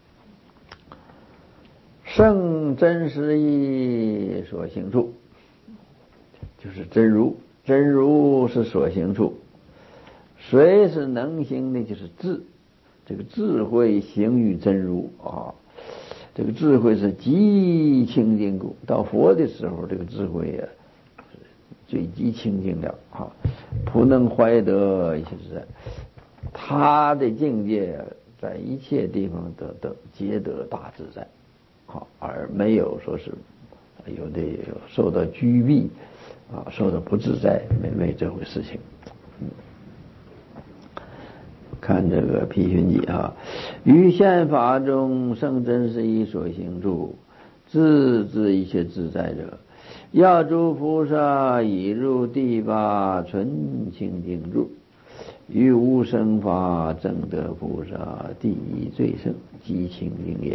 圣真实义所行处，就是真如，真如是所行处。谁是能行的？就是智，这个智慧行于真如啊。这个智慧是极清净故，到佛的时候，这个智慧呀、啊，最极清净了啊，不能怀得一切自在。他的境界在一切地方得得皆得大自在，好，而没有说是有的受到拘闭啊，受到不自在，没没这回事情。嗯。看这个毗熏记啊，于宪法中圣真实义所行处，自知一切自在者，要诸菩萨已入第八纯清净住，于无生法正得菩萨第一最胜极清净也。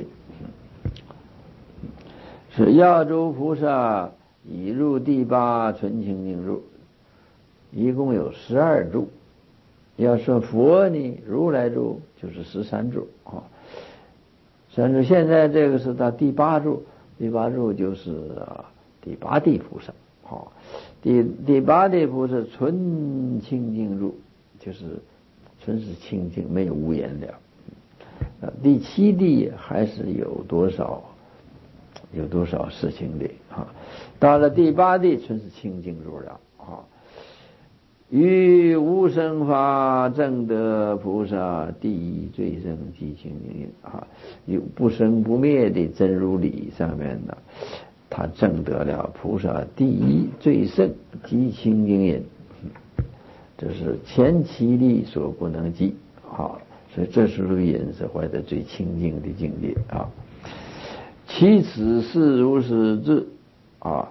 是要诸菩萨已入第八纯清净住，一共有十二住。要说佛呢，如来住就是十三住啊。甚至现在这个是到第八住，第八住就是啊第八地菩萨啊。第第八地菩萨纯清净住，就是纯是清净，没有污言了。啊，第七地还是有多少有多少事情的啊。到了第八地，纯是清净住了啊。于无生法正得菩萨第一最胜极清净啊，有不生不灭的真如理上面呢，他正得了菩萨第一最胜极清净因，这是前七力所不能及啊，所以这时候因是怀得最清净的境界啊。其此是如是智啊。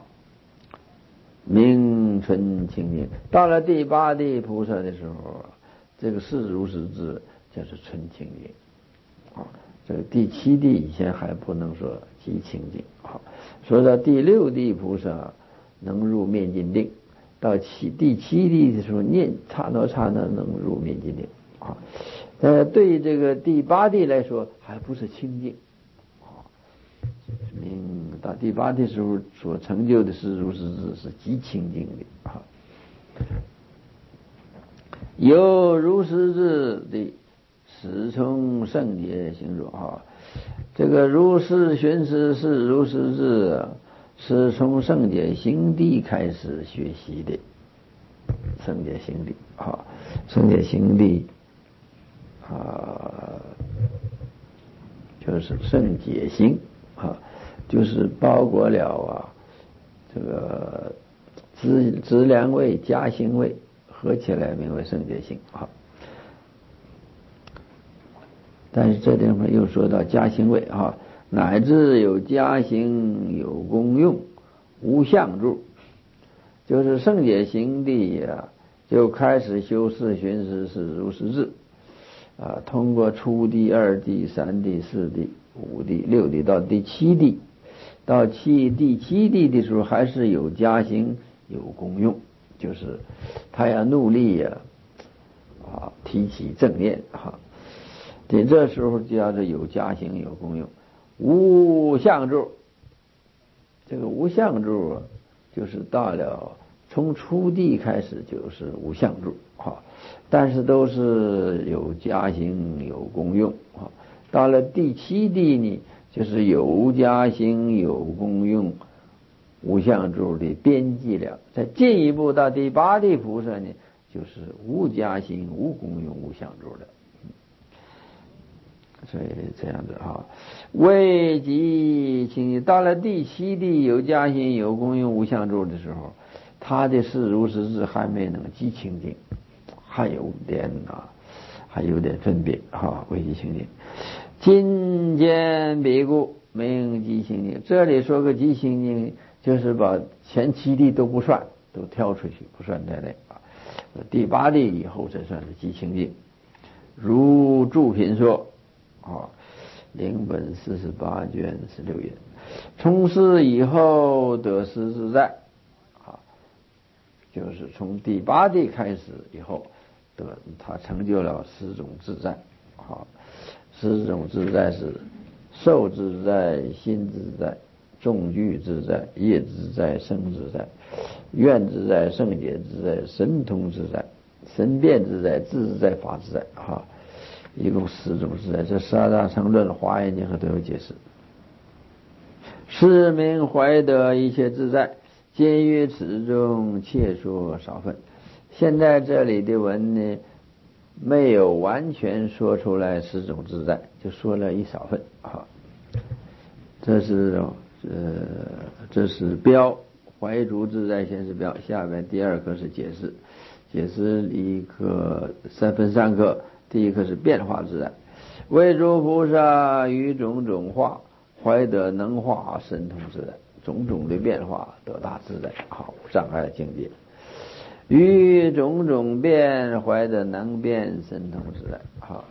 名纯清净，到了第八地菩萨的时候，这个是如是智就是纯清净啊。这个第七地以前还不能说极清净啊。说到第六地菩萨能入灭尽定，到七第七地的时候，念刹那刹那能入灭尽定啊。呃，对这个第八地来说，还不是清净。嗯，到第八的时候所成就的是如是智，是极清净的啊。有如是智的始从圣解行住啊，这个如是寻思是如是智，是从圣解行地开始学习的。圣解行地啊，圣解行地啊，就是圣解行啊。就是包括了啊，这个资资粮位、加行位合起来名为圣解行啊。但是这地方又说到加行位啊，乃至有加行有功用无相住，就是圣解行地啊，就开始修四寻思是如是智啊，通过初地、二地、三地、四地、五地、六地到第七地。到七第七地的时候，还是有加行有功用，就是他要努力呀、啊，啊提起正念哈。这这时候就叫做有加行有功用，无相住。这个无相住啊，就是到了从初地开始就是无相住哈，但是都是有加行有功用啊。到了第七地呢，就是有加行有功用无相住的边际了。再进一步到第八地菩萨呢，就是无加行、无功用、无相住的。所以这样子啊，未及清到了第七地有加行、有功用、无相住的时候，他的事如实智还没能极清净，还有点啊，还有点分别哈，未极清净。今见彼故名极清净。这里说个极清净，就是把前七地都不算，都挑出去，不算在内啊。第八地以后才算是极清净。如注品说啊，灵本四十八卷十六页，从事以后得失自在啊，就是从第八地开始以后得他成就了十种自在啊。十种自在是受自在、心自在、众聚自在、业自在、生自在、愿自在、圣解自在、神通自在、神变自在、自自在、法自在哈，一共十种自在。这十二大乘论、华严经和都有解释。是名怀得一切自在，今于此中切说少分。现在这里的文呢，没有完全说出来十种自在，就说了一少分啊。这是呃，这是标怀足自在先是标，下边第二课是解释，解释一课三分三课，第一课是变化自在。为诸菩萨于种种化，怀得能化神通自在，种种的变化得大自在，好障碍境界。于种种变，怀得能变神通自在。好，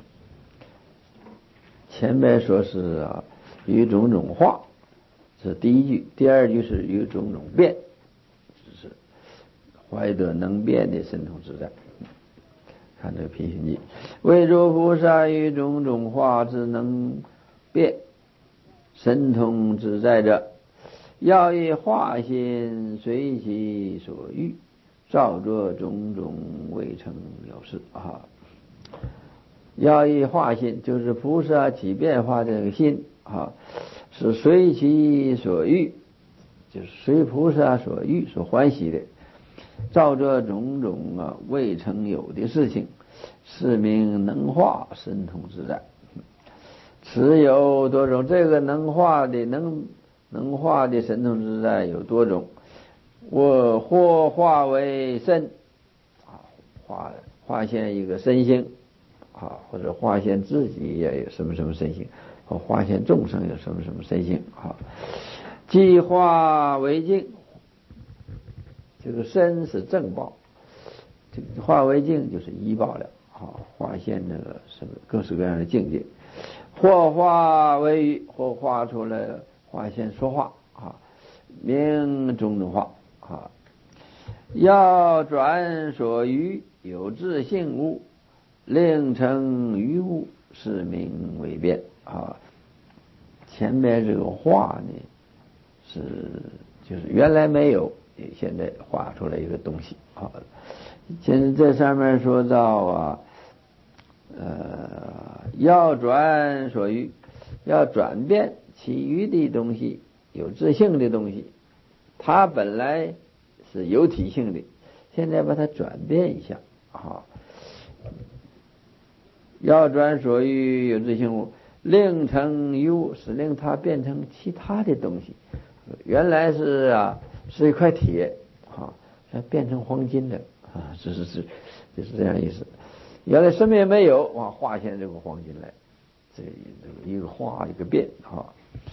前面说是啊，于种种化是第一句，第二句是于种种变，是怀得能变的神通自在。看这个品行记，为诸菩萨于种种化之能变神通自在者，要以化心随其所欲，照着种种未成有事啊。要以化心，就是菩萨起变化这个心啊，是随其所欲，就是随菩萨所欲所欢喜的，照着种种啊未曾有的事情，是名能化神通自在。此有多种，这个能化的能能化的神通自在有多种。我或化为身啊，化化现一个身形啊，或者化现自己也有什么什么身形，或化现众生有什么什么身形啊。即化为境，这个身是正报，这个化为境就是依报了啊，化现那个什么各式各样的境界。或化为语，或化出来化现说话啊，名种种话啊。要转所欲有自性物，令成于物，是名为变啊。前面这个化呢，是就是原来没有，现在画出来一个东西啊。现在这上面说到啊，呃，要转所欲，要转变其余的东西，有自性的东西，它本来是有体性的，现在把它转变一下啊。要转所欲有自性物，令成于物，是令它变成其他的东西。原来是啊，是一块铁啊，变成黄金了啊，这是是就是这样意思。原来什么也没有，哇，化现这个黄金来，这一个化一个变啊。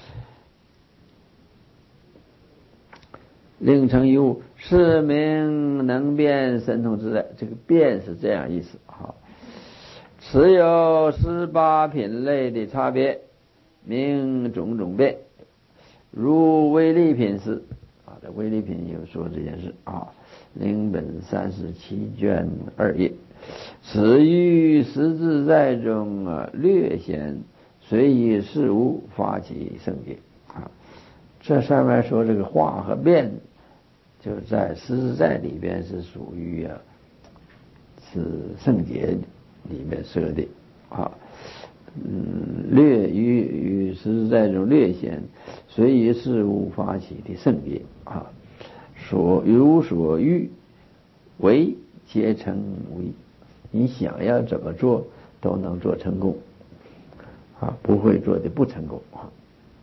令成于物，是名能变神通自在。这个变是这样意思啊。此有十八品类的差别，名种种变。如威力品是啊，这威力品有说这件事啊，灵本三十七卷二页。此于十自在中啊，略显随意事物发起圣解啊。这上面说这个化和变，就在十自在里边是属于啊，是圣解里面设的啊。嗯，略于与十自在中略显随于事物发起的圣业啊，所有所欲为皆成为，你想要怎么做都能做成功啊，不会做的不成功啊。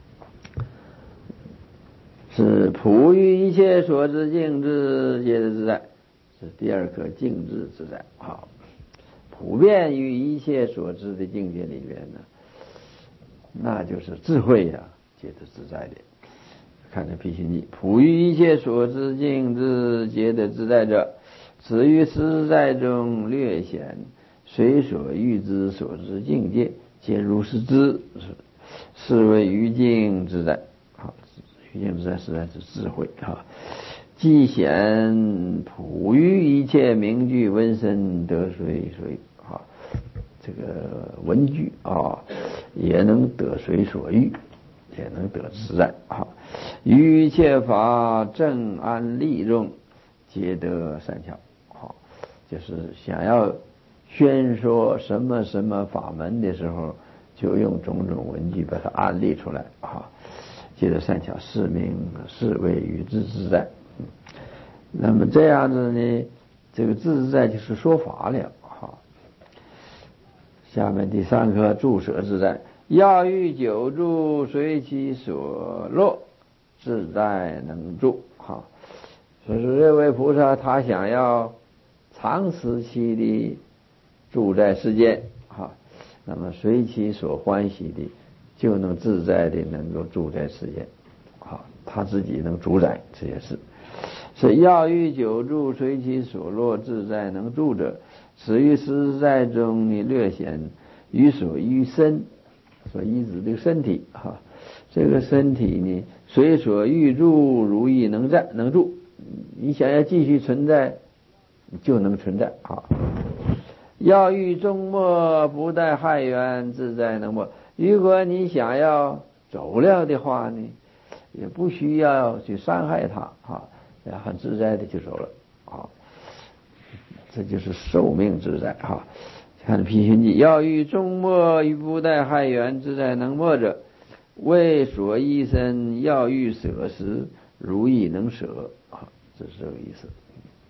是普于一切所知境智皆的自在，是第二颗境智自在啊。普遍于一切所知的境界里面呢，那就是智慧呀、啊，皆得自在的。看这《辟心记》，普于一切所知境智皆得自在者，此于实在中略显，随所欲之所知境界，皆如是知，是为于境自在。好，于境自在实在是智慧啊。既显普于一切名句闻声得随随啊，这个文句啊，也能得随所欲，也能得自在啊。于一切法正安利用，皆得善巧。好，就是想要宣说什么什么法门的时候，就用种种文句把它安利出来啊，皆得善巧，是名是谓于自自在。那么这样子呢，这个自自在就是说法了哈。下面第三颗住舍自在，要欲久住，随其所落，自在能住哈。所以说这位菩萨他想要长时期的住在世间哈，那么随其所欢喜的，就能自在的能够住在世间，好，他自己能主宰这些事。是要欲久住，随其所落，自在能住者，此于实在中你略显，于所欲身，所依指的身体哈，这个身体呢，随所欲住，如意能在能住，你想要继续存在，就能存在啊。要欲终没，不待害缘，自在能没。如果你想要走了的话呢，也不需要去伤害它啊。很自在的就走了啊，这就是寿命自在哈。看《辟心记》，要欲终没，于不待害缘，自在能没者，为所依身；要欲舍时，如意能舍啊，这是这个意思。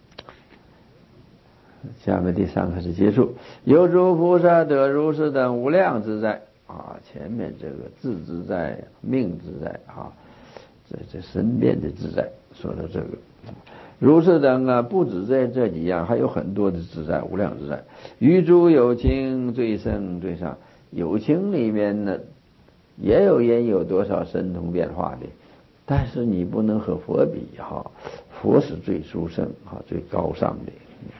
下面第三个是结束，有诸菩萨得如是等无量自在啊。前面这个自自在、命自在啊，这这身边的自在，说的这个。如是等啊，不止在这几样，还有很多的自在，无量自在。于诸有情最胜最上，有情里面呢，也有人有多少神通变化的，但是你不能和佛比哈，佛是最殊胜哈，最高尚的。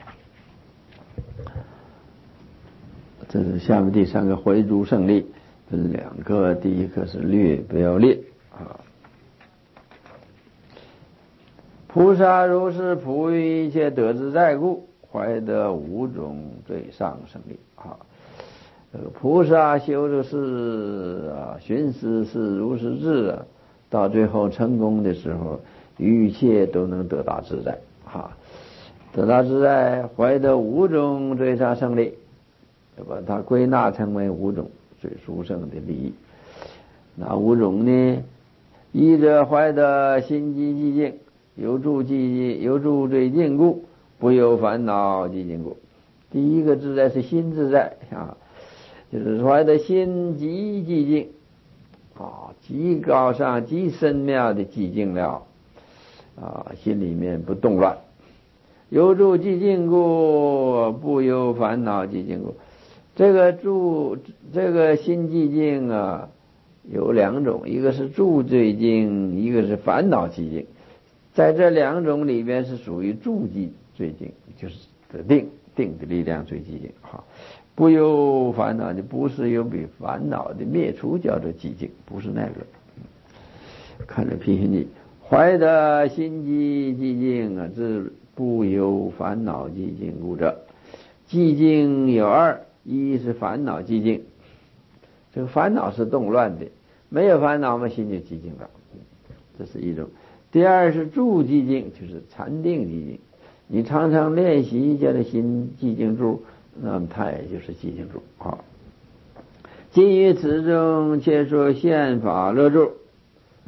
这是下面第三个回诸胜利，分两个，第一个是略，不要列啊。菩萨如是普于一切得自在故，怀得五种最上胜利啊。这个菩萨修的是啊，寻思是如是智啊，到最后成功的时候，一切都能得到自在啊。得到自在，怀得五种最上胜利，把它归纳成为五种最殊胜的利益。那五种呢？一者怀得心机寂静，有助寂有助最静故，不有烦恼寂静故。第一个自在是心自在啊，就是怀得心极寂静啊，极高尚极深妙的寂静了啊，心里面不动乱。有助寂静故，不有烦恼寂静故。这个住这个心寂静啊，有两种，一个是住最静，一个是烦恼寂静。在这两种里边是属于住寂最静，就是定定的力量最寂静哈。不有烦恼，就不是有比烦恼的灭除叫做寂静，不是那个。看着辟心记，怀得心寂寂静啊，自不有烦恼寂静故者。寂静有二，一是烦恼寂静，这个烦恼是动乱的，没有烦恼嘛，心就寂静了，这是一种。第二是住寂静，就是禅定寂静。你常常练习叫做心寂静住，那么它也就是寂静住啊。今于此中，且说宪法乐住啊，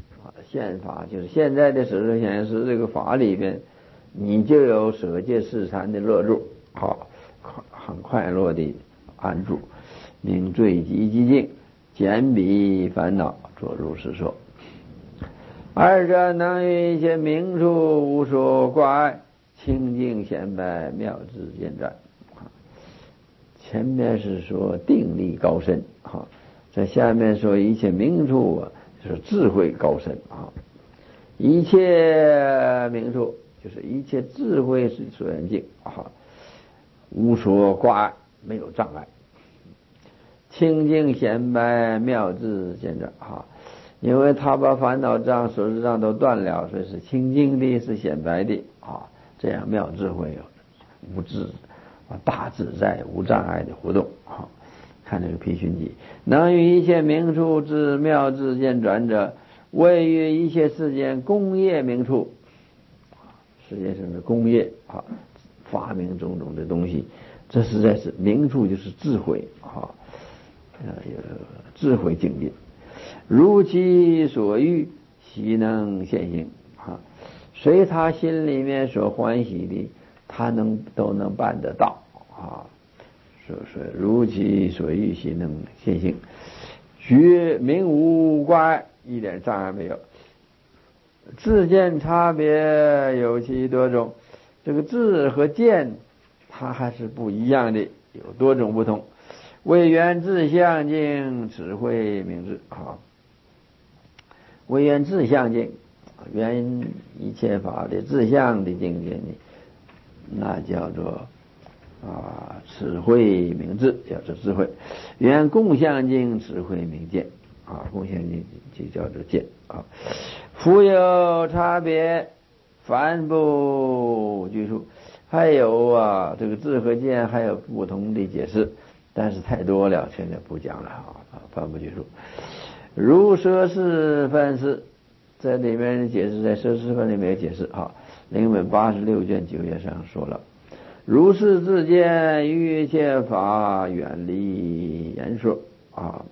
现法就是现在的舍舍显示这个法里边，你就有舍戒四禅的乐住，好，很快乐的安住，名坠极寂静，简彼烦恼，作如是说。二者能于一切名处无所挂碍，清净显白，妙智见转。前面是说定力高深啊，在下面说一切名处啊，就是智慧高深啊。一切名处就是一切智慧是所缘境啊，无所挂碍，没有障碍。清净显白，妙智见转啊。因为他把烦恼障、所知障都断了，所以是清净的，是显白的啊。这样妙智慧无智啊，大自在无障碍的活动啊。看这个毗熏记，能于一切名处之妙智见转者，位于一切世间工业名处。世界上的工业啊，发明种种的东西，这实在是名处，就是智慧啊，呃，智慧境界。如其所欲，悉能现行啊！随他心里面所欢喜的，他能都能办得到啊！所以说，如其所欲，悉能现行，绝名无挂碍，一点障碍没有。智见差别有其多种，这个智和见，它还是不一样的，有多种不同。为缘自相境，智慧明智啊！为缘自相境，缘一切法的自相的境界呢，那叫做啊智慧明智，叫做智慧。缘共相境，智慧明见啊，共相境就叫做见啊。复有差别，凡不拘束。还有啊，这个智和见还有不同的解释，但是太多了，现在不讲了啊，凡不拘束。如舍是分是，在里面的解释，在舍是分里面有解释啊。灵本八十六卷九页上说了，如是自见于一切法远离言说啊，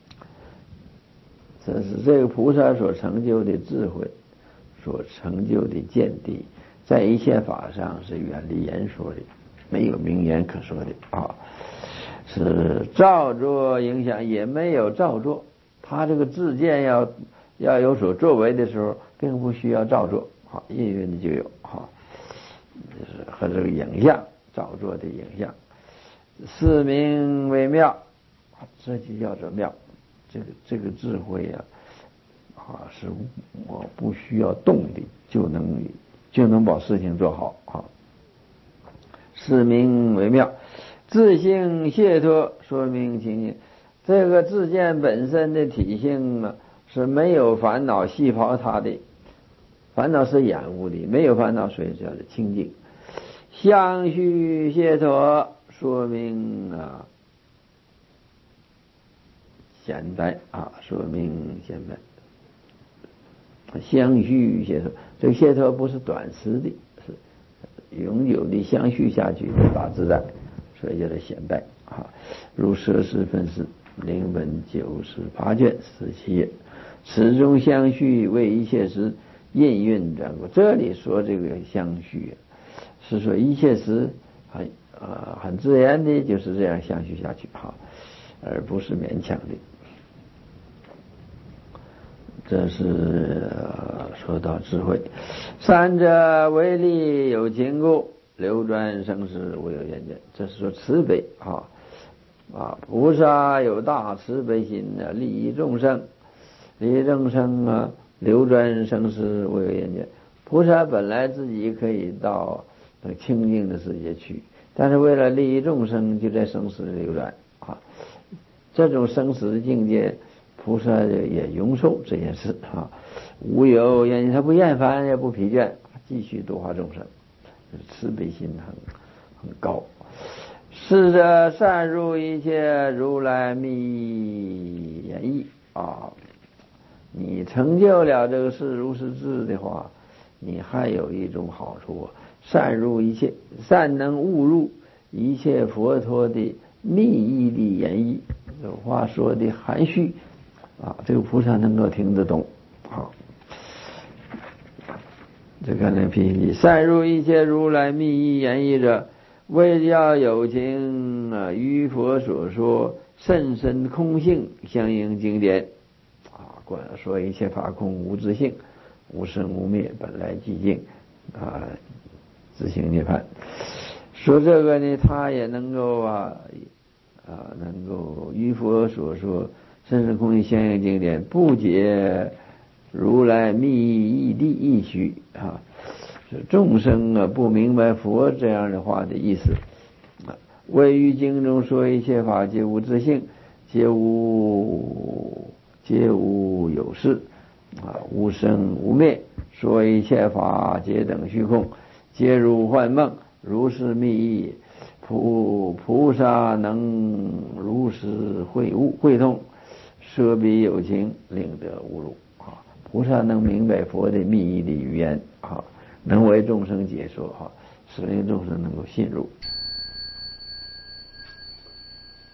这是这个菩萨所成就的智慧，所成就的见地，在一切法上是远离言说的，没有名言可说的啊，是照作影响，也没有照作。他这个自见要要有所作为的时候，并不需要照作，好，应运的就有，好，就是和这个影像照作的影像，是名为妙，这就叫做妙。这个这个智慧啊，啊，是我不需要动的，就能就能把事情做好啊。是名为妙，自性解脱，说明清净。这个自见本身的体性呢，是没有烦恼细胞它的，烦恼是染污的，没有烦恼，所以叫做清净。相续解脱，说明啊显白啊，说明显白。相续解脱，这个解脱不是短时的，是永久的相续下去的大自在，所以叫做显白啊。如舍是分是。灵本九十八卷十七页，此中相续为一切时应运转过。这里说这个相续，是说一切时很呃很自然的就是这样相续下去哈，而不是勉强的。这是、呃、说到智慧，三者为利有情故，流转生死无有缘见。这是说慈悲哈。啊，菩萨有大慈悲心的，利益众生，利益众生啊，流转生死无有缘见。菩萨本来自己可以到清净的世界去，但是为了利益众生，就在生死流转啊。这种生死的境界，菩萨也容受这件事啊，无有缘见，他不厌烦也不疲倦，继续度化众生，慈悲心很很高。是者善入一切如来密言义啊！你成就了这个是如是智的话，你还有一种好处啊，善入一切，善能悟入一切佛陀的密意的言义。有话说的含蓄啊，这个菩萨能够听得懂。好， 这个能批评善入一切如来密意言义者，为要有情啊，于佛所说甚深空性相应经典啊，观说一切法空无自性，无生无灭，本来寂静啊，自性涅槃。说这个呢，他也能够啊啊，能够于佛所说甚深空性相应经典，不解如来密意义谛义虚啊，众生啊不明白佛这样的话的意思啊。为于经中说一切法皆无自性，皆无皆无有事啊，无生无灭，说一切法皆等虚空，皆如幻梦，如是密意。菩菩萨能如实会悟会通，舍彼有情，令得无入啊。菩萨能明白佛的密意的语言啊，能为众生解说啊，使令众生能够信入。